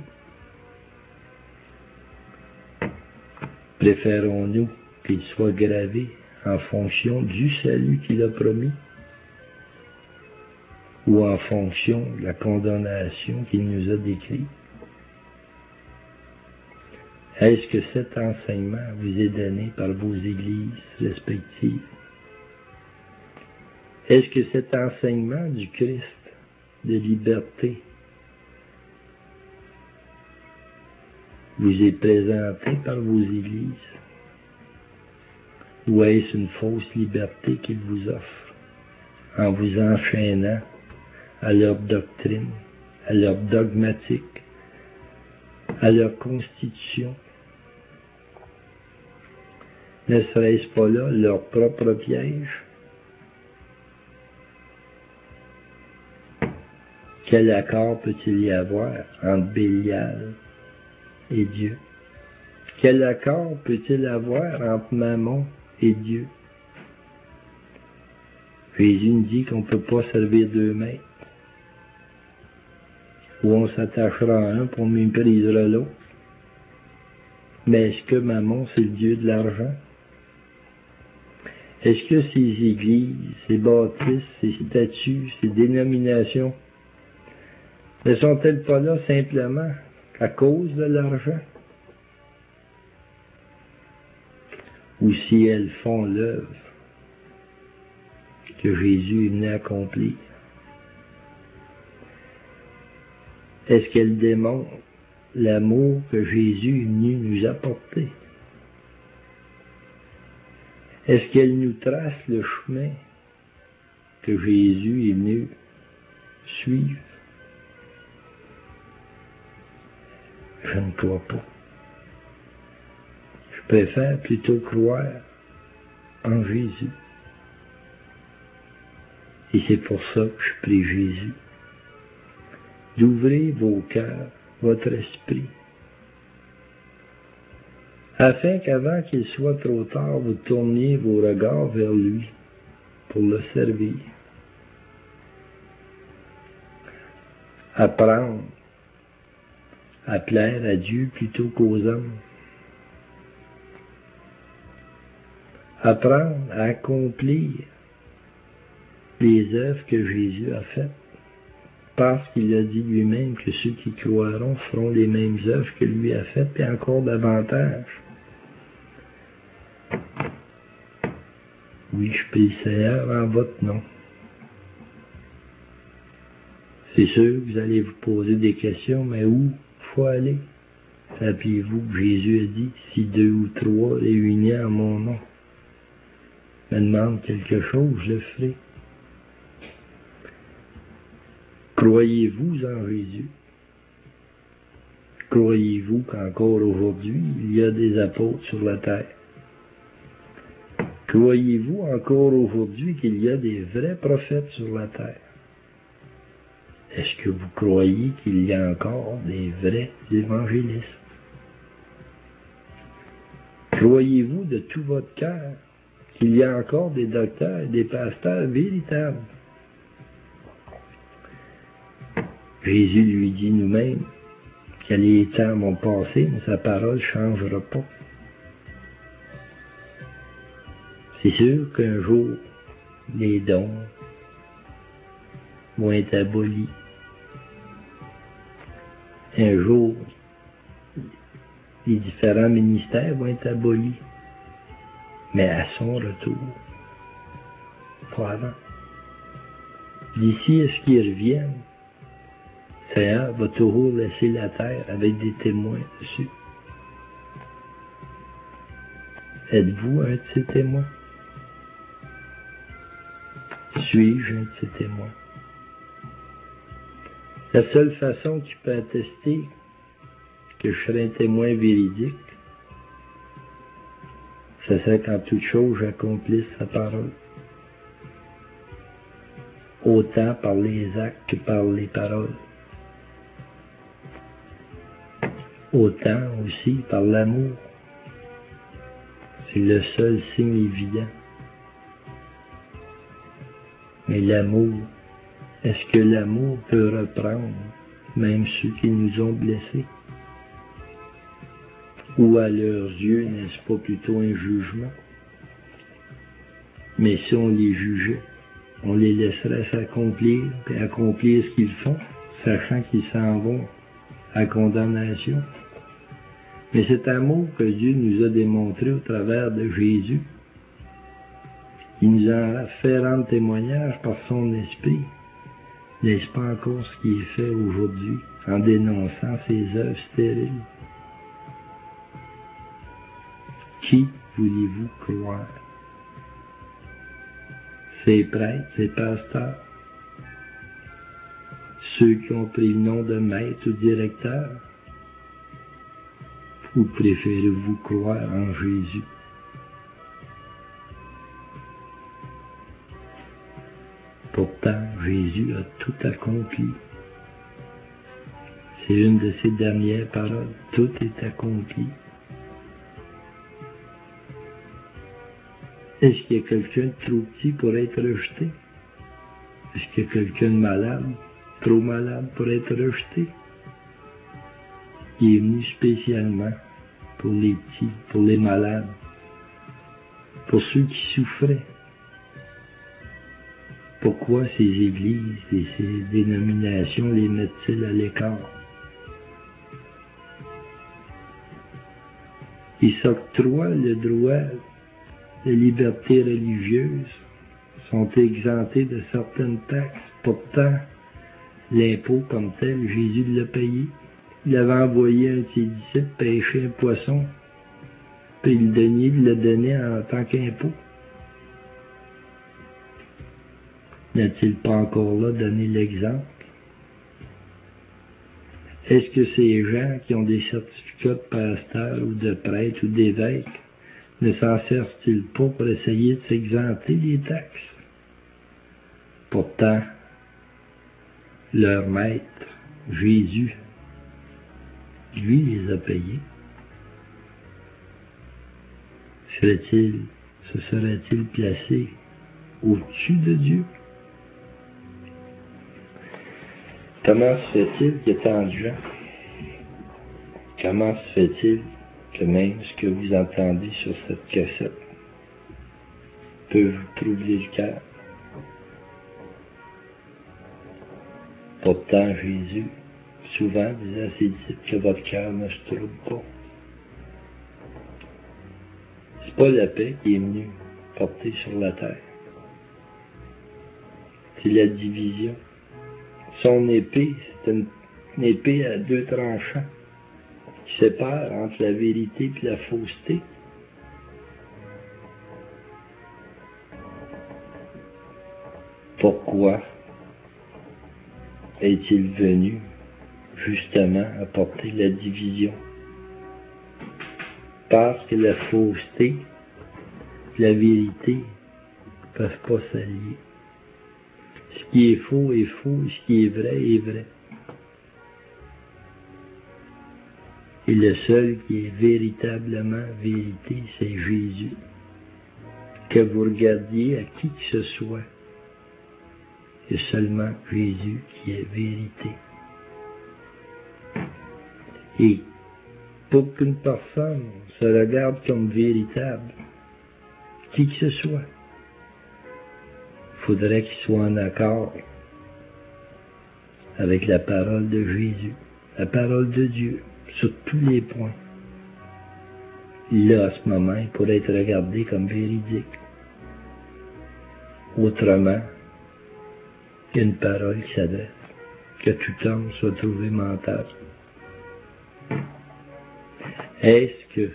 Préférons-nous qu'il soit gravé en fonction du salut qu'il a promis ou en fonction de la condamnation qu'il nous a décrite? Est-ce que cet enseignement vous est donné par vos églises respectives? Est-ce que cet enseignement du Christ de liberté vous est présenté par vos églises? Ou est-ce une fausse liberté qu'ils vous offrent en vous enchaînant à leur doctrine, à leur dogmatique, à leur constitution? Ne serait-ce pas là leur propre piège? Quel accord peut-il y avoir entre Bélial et Dieu? Quel accord peut-il avoir entre Mammon et Dieu? Jésus nous dit qu'on ne peut pas servir deux maîtres. Ou on s'attachera à un pour on méprisera l'autre. Mais est-ce que Mammon, c'est le Dieu de l'argent? Est-ce que ces églises, ces bâtisses, ces statuts, ces dénominations ne sont-elles pas là simplement à cause de l'argent? Ou si elles font l'œuvre que Jésus est venu accomplir? Est-ce qu'elles démontrent l'amour que Jésus est venu nous apporter? Est-ce qu'elles nous tracent le chemin que Jésus est venu suivre? Je ne crois pas. Je préfère plutôt croire en Jésus. Et c'est pour ça que je prie Jésus d'ouvrir vos cœurs, votre esprit, afin qu'avant qu'il soit trop tard, vous tourniez vos regards vers lui pour le servir. Apprendre à plaire à Dieu plutôt qu'aux hommes. Apprendre à accomplir les œuvres que Jésus a faites, parce qu'il a dit lui-même que ceux qui croiront feront les mêmes œuvres que lui a faites, et encore davantage. Oui, je prie le Seigneur en votre nom. C'est sûr que vous allez vous poser des questions, mais où faut aller? Rappelez-vous que Jésus a dit, si deux ou trois réunis en mon nom me demandent quelque chose, je le ferai. Croyez-vous en Jésus? Croyez-vous qu'encore aujourd'hui, il y a des apôtres sur la terre? Croyez-vous encore aujourd'hui qu'il y a des vrais prophètes sur la terre? Est-ce que vous croyez qu'il y a encore des vrais évangélistes? Croyez-vous de tout votre cœur qu'il y a encore des docteurs et des pasteurs véritables. Jésus lui dit nous-mêmes que les temps vont passer, mais sa parole ne changera pas. C'est sûr qu'un jour, les dons vont être abolis. Un jour, les différents ministères vont être abolis. Mais à son retour, pas avant. D'ici à ce qu'il revienne, le Seigneur va toujours laisser la terre avec des témoins dessus. Êtes-vous un de ces témoins? Suis-je un de ces témoins? La seule façon que tu peux attester que je serai un témoin véridique, ce serait qu'en toute chose j'accomplisse sa parole. Autant par les actes que par les paroles. Autant aussi par l'amour. C'est le seul signe évident. Mais l'amour, est-ce que l'amour peut reprendre même ceux qui nous ont blessés? Ou à leurs yeux, n'est-ce pas plutôt un jugement? Mais si on les jugeait, on les laisserait s'accomplir et accomplir ce qu'ils font, sachant qu'ils s'en vont à condamnation. Mais cet amour que Dieu nous a démontré au travers de Jésus, il nous en a fait rendre témoignage par son esprit, n'est-ce pas encore ce qui est fait aujourd'hui en dénonçant ces œuvres stériles? Qui voulez-vous croire? Ces prêtres, ces pasteurs, ceux qui ont pris le nom de maître ou directeur, ou préférez-vous croire en Jésus? Pourtant, Jésus a tout accompli. C'est une de ses dernières paroles. Tout est accompli. Est-ce qu'il y a quelqu'un de trop petit pour être rejeté? Est-ce qu'il y a quelqu'un de malade, trop malade pour être rejeté? Il est venu spécialement pour les petits, pour les malades, pour ceux qui souffraient. Pourquoi ces églises et ces dénominations les mettent-ils à l'écart? Ils s'octroient le droit de liberté religieuse, sont exemptés de certaines taxes. Pourtant, l'impôt comme tel, Jésus l'a payé. Il avait envoyé un de ses disciples pêcher un poisson, puis le denier il le donnait en tant qu'impôt. N'a-t-il pas encore là donné l'exemple? Est-ce que ces gens qui ont des certificats de pasteur ou de prêtre ou d'évêque ne s'en servent-ils pas pour essayer de s'exempter des taxes? Pourtant, leur maître, Jésus, lui les a payés. Se serait-il placé au-dessus de Dieu? Comment se fait-il qu'il y ait tant de gens? Comment se fait-il que même ce que vous entendez sur cette cassette peut vous troubler le cœur? Pourtant, Jésus, souvent, disait à ses disciples que votre cœur ne se trouble pas. C'est pas la paix qui est venue porter sur la terre. C'est la division. Son épée, c'est une épée à deux tranchants qui sépare entre la vérité et la fausseté. Pourquoi est-il venu justement apporter la division? Parce que la fausseté et la vérité ne peuvent pas s'allier. Ce qui est faux, et ce qui est vrai, est vrai. Et le seul qui est véritablement vérité, c'est Jésus. que vous regardiez à qui que ce soit. Il y a seulement Jésus qui est vérité. Et pour qu'une personne se regarde comme véritable, qui que ce soit, il faudrait qu'il soit en accord avec la parole de Jésus, la parole de Dieu, sur tous les points. Là, à ce moment, il pourrait être regardé comme véridique. Autrement, il y a une parole qui s'adresse, que tout homme soit trouvé menteur. Est-ce que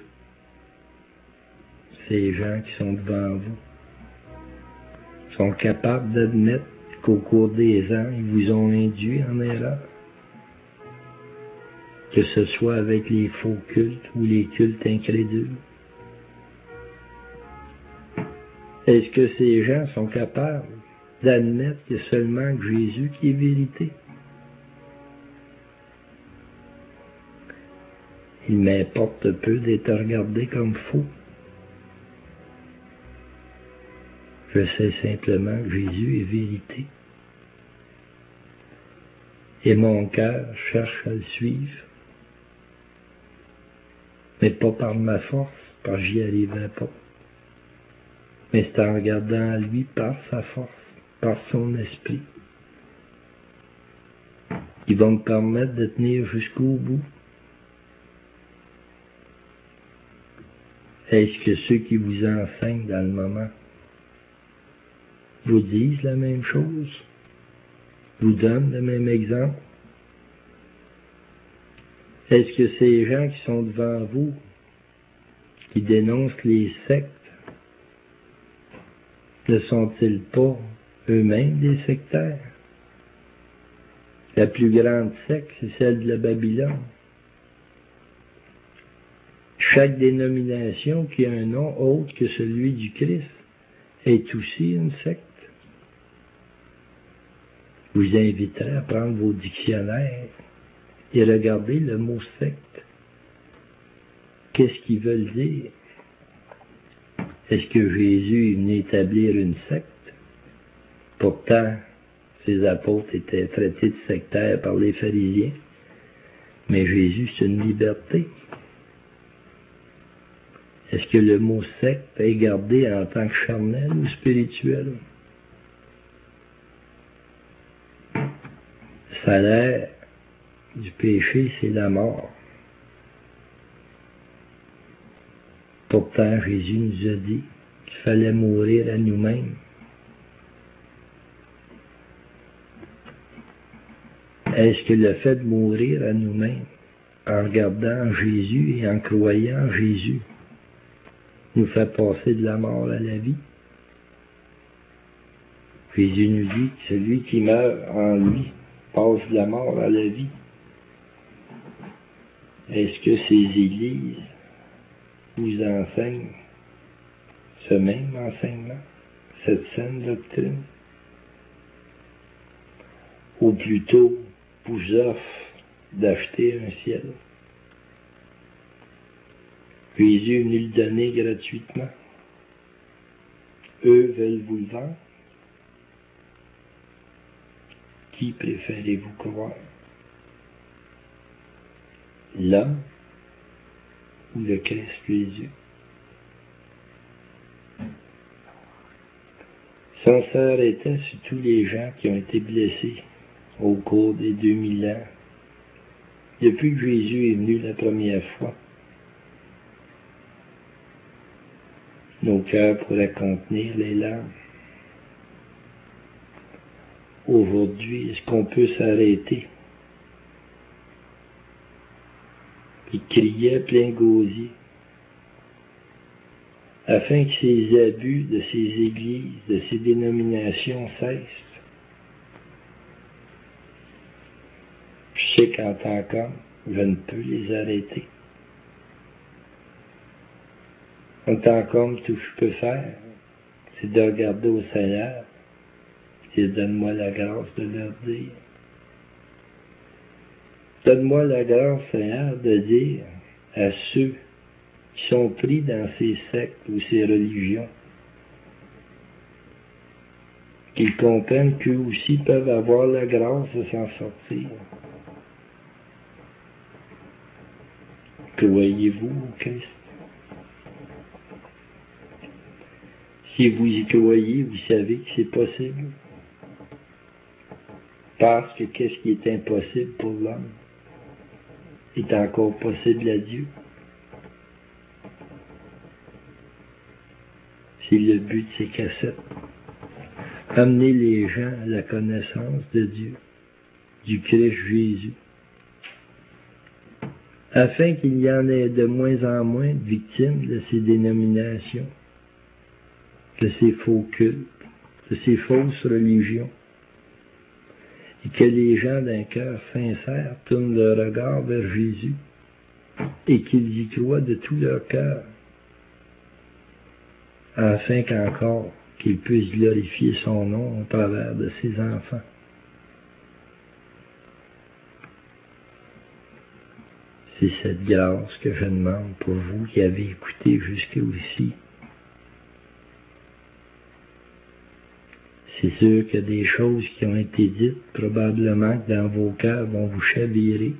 ces gens qui sont devant vous sont capables d'admettre qu'au cours des ans, ils vous ont induit en erreur? Que ce soit avec les faux cultes ou les cultes incrédules? Est-ce que ces gens sont capables d'admettre qu'il y a seulement que Jésus qui est vérité? Il m'importe peu d'être regardé comme faux. Je sais simplement que Jésus est vérité. Et mon cœur cherche à le suivre. Mais pas par ma force, parce que j'y arriverai pas. Mais c'est en regardant à lui par sa force, par son esprit, qui va me permettre de tenir jusqu'au bout. Est-ce que ceux qui vous enseignent dans le moment vous disent la même chose? Vous donnent le même exemple? Est-ce que ces gens qui sont devant vous, qui dénoncent les sectes, ne sont-ils pas eux-mêmes des sectaires? La plus grande secte, c'est celle de la Babylone. Chaque dénomination qui a un nom autre que celui du Christ est aussi une secte. Je vous inviterai à prendre vos dictionnaires et regarder le mot secte. Qu'est-ce qu'ils veulent dire? Est-ce que Jésus est venu établir une secte? Pourtant, ses apôtres étaient traités de sectaires par les pharisiens. Mais Jésus, c'est une liberté. Est-ce que le mot secte est gardé en tant que charnel ou spirituel? Le salaire du péché, c'est la mort. Pourtant, Jésus nous a dit qu'il fallait mourir à nous-mêmes. Est-ce que le fait de mourir à nous-mêmes, en regardant Jésus et en croyant en Jésus, nous fait passer de la mort à la vie? Jésus nous dit que celui qui meurt en lui passe de la mort à la vie. Est-ce que ces églises vous enseignent ce même enseignement, cette saine doctrine? Ou plutôt vous offrent d'acheter un ciel? Jésus est venu le donner gratuitement. Eux veulent vous le vendre. Qui préférez-vous croire? L'homme ou le Christ Jésus? Si on s'arrêtait sur tous les gens qui ont été blessés au cours des 2000 ans, depuis que Jésus est venu la première fois, nos cœurs pourraient contenir les larmes. Aujourd'hui, est-ce qu'on peut s'arrêter et crier plein gosier afin que ces abus de ces églises, de ces dénominations cessent? Je sais qu'en tant qu'homme, je ne peux les arrêter. En tant qu'homme, tout ce que je peux faire, c'est de regarder au Seigneur et donne-moi la grâce de leur dire. Donne-moi la grâce, Seigneur, de dire à ceux qui sont pris dans ces sectes ou ces religions qu'ils comprennent qu'eux aussi peuvent avoir la grâce de s'en sortir. Croyez-vous au Christ? Si vous y croyez, vous savez que c'est possible. Parce que qu'est-ce qui est impossible pour l'homme est encore possible à Dieu. C'est le but de ces cassettes. Amener les gens à la connaissance de Dieu, du Christ Jésus, afin qu'il y en ait de moins en moins de victimes de ces dénominations, de ces faux cultes, de ces fausses religions, et que les gens d'un cœur sincère tournent leur regard vers Jésus et qu'ils y croient de tout leur cœur, afin qu'encore qu'il puisse glorifier son nom au travers de ses enfants. C'est cette grâce que je demande pour vous qui avez écouté jusqu'ici. C'est sûr qu'il y a des choses qui ont été dites, probablement que dans vos cœurs vont vous chavirer.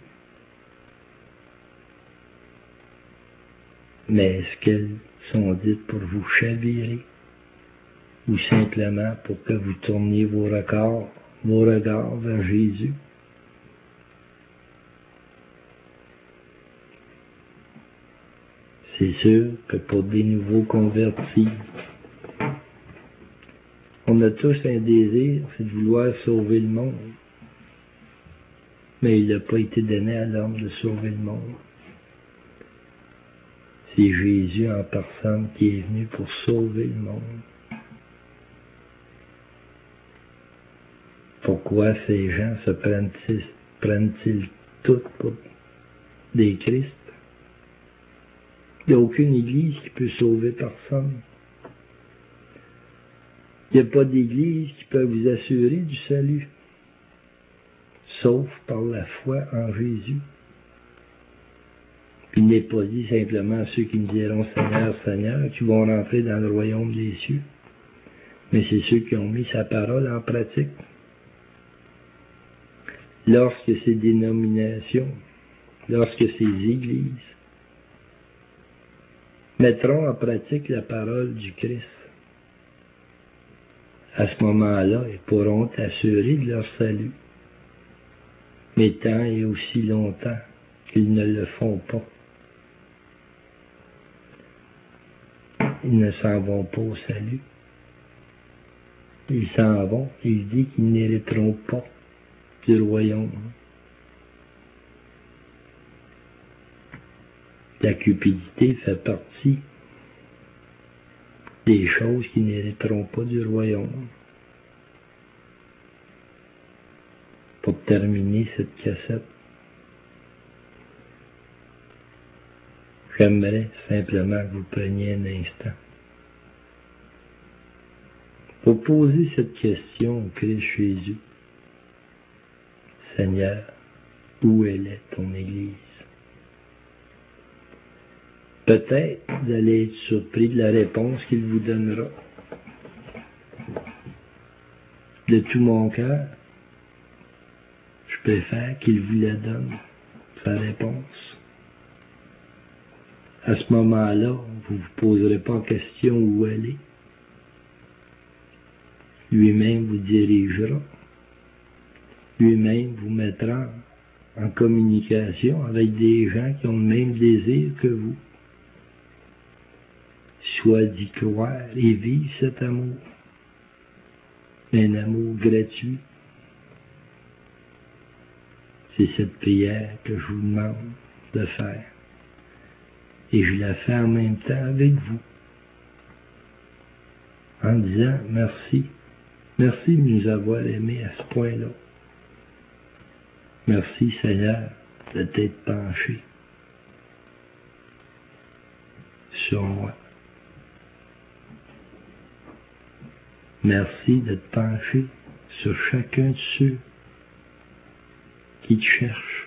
Mais est-ce qu'elles sont dites pour vous chavirer? Ou simplement pour que vous tourniez vos regards vers Jésus? C'est sûr que pour des nouveaux convertis, on a tous un désir, c'est de vouloir sauver le monde. Mais il n'a pas été donné à l'homme de sauver le monde. C'est Jésus en personne qui est venu pour sauver le monde. Pourquoi ces gens se prennent-ils tous pour des Christ? Il n'y a aucune église qui peut sauver personne. Il n'y a pas d'église qui peut vous assurer du salut, sauf par la foi en Jésus. Il n'est pas dit simplement à ceux qui me diront « Seigneur, Seigneur » qui vont rentrer dans le royaume des cieux, mais c'est ceux qui ont mis sa parole en pratique. Lorsque ces dénominations, lorsque ces églises mettront en pratique la parole du Christ, à ce moment-là, ils pourront assurer de leur salut. Mais tant et aussi longtemps qu'ils ne le font pas, ils ne s'en vont pas au salut. Ils s'en vont et il dit qu'ils n'hériteront pas du royaume. La cupidité fait partie des choses qui n'hériteront pas du royaume. Pour terminer cette cassette, j'aimerais simplement que vous preniez un instant pour poser cette question au Christ Jésus. Seigneur, où est ton Église? Peut-être vous allez être surpris de la réponse qu'il vous donnera. De tout mon cœur, je préfère qu'il vous la donne, sa réponse. À ce moment-là, vous ne vous poserez pas en question où elle est. Lui-même vous dirigera. Lui-même vous mettra en communication avec des gens qui ont le même désir que vous. Soit d'y croire et vivre cet amour. Un amour gratuit. C'est cette prière que je vous demande de faire. Et je la fais en même temps avec vous. En disant merci. Merci de nous avoir aimés à ce point-là. Merci Seigneur de t'être penché sur moi. Merci de te pencher sur chacun de ceux qui te cherchent.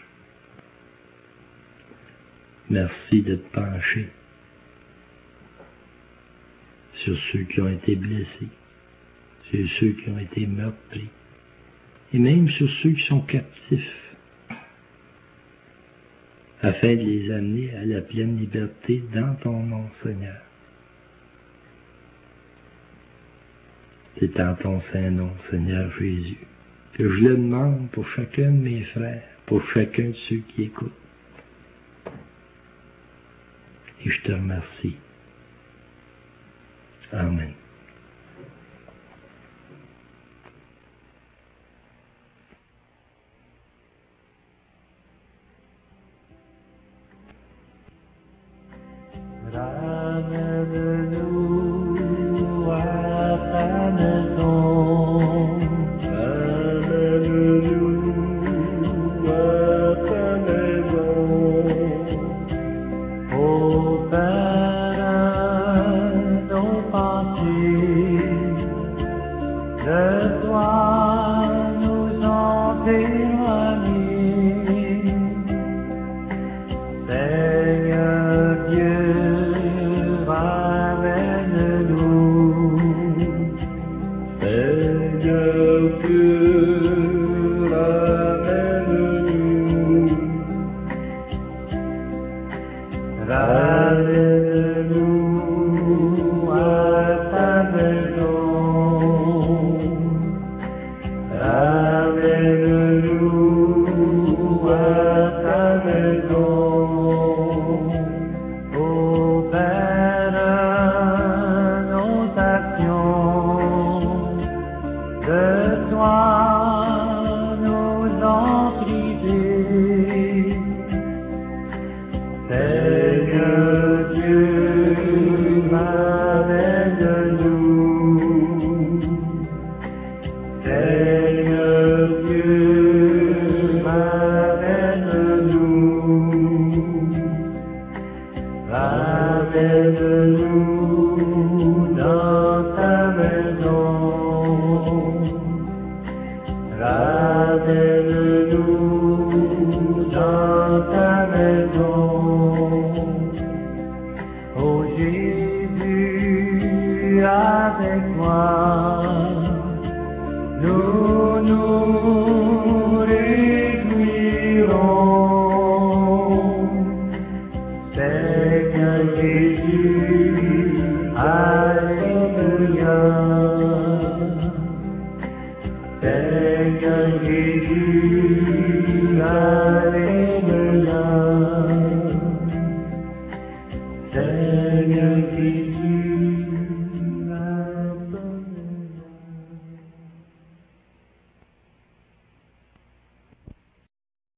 Merci de te pencher sur ceux qui ont été blessés, sur ceux qui ont été meurtris, et même sur ceux qui sont captifs, afin de les amener à la pleine liberté dans ton nom, Seigneur. C'est en ton saint nom, Seigneur Jésus, que je le demande pour chacun de mes frères, pour chacun de ceux qui écoutent. Et je te remercie. Amen. Ramène-nous à ta maison. Ramène-nous à ta maison. Ô Père, nos pensées de toi nous ont éloignés. Seigneur Dieu, ramène-nous. Seigneur Dieu, ramène-nous. Ramène-nous à ta maison. Ramène-nous à ta maison. Ô Père, nos actions de toi nous ont privés. Seigneur Dieu, ramène-nous. Seigneur Dieu, ramène-nous. Ramène-nous dans ta maison. Ramène-nous dans ta maison. Ô Jésus, avec moi, nous nous réjouirons. Seigneur Jésus, alléluia. Seigneur Jésus, alléluia.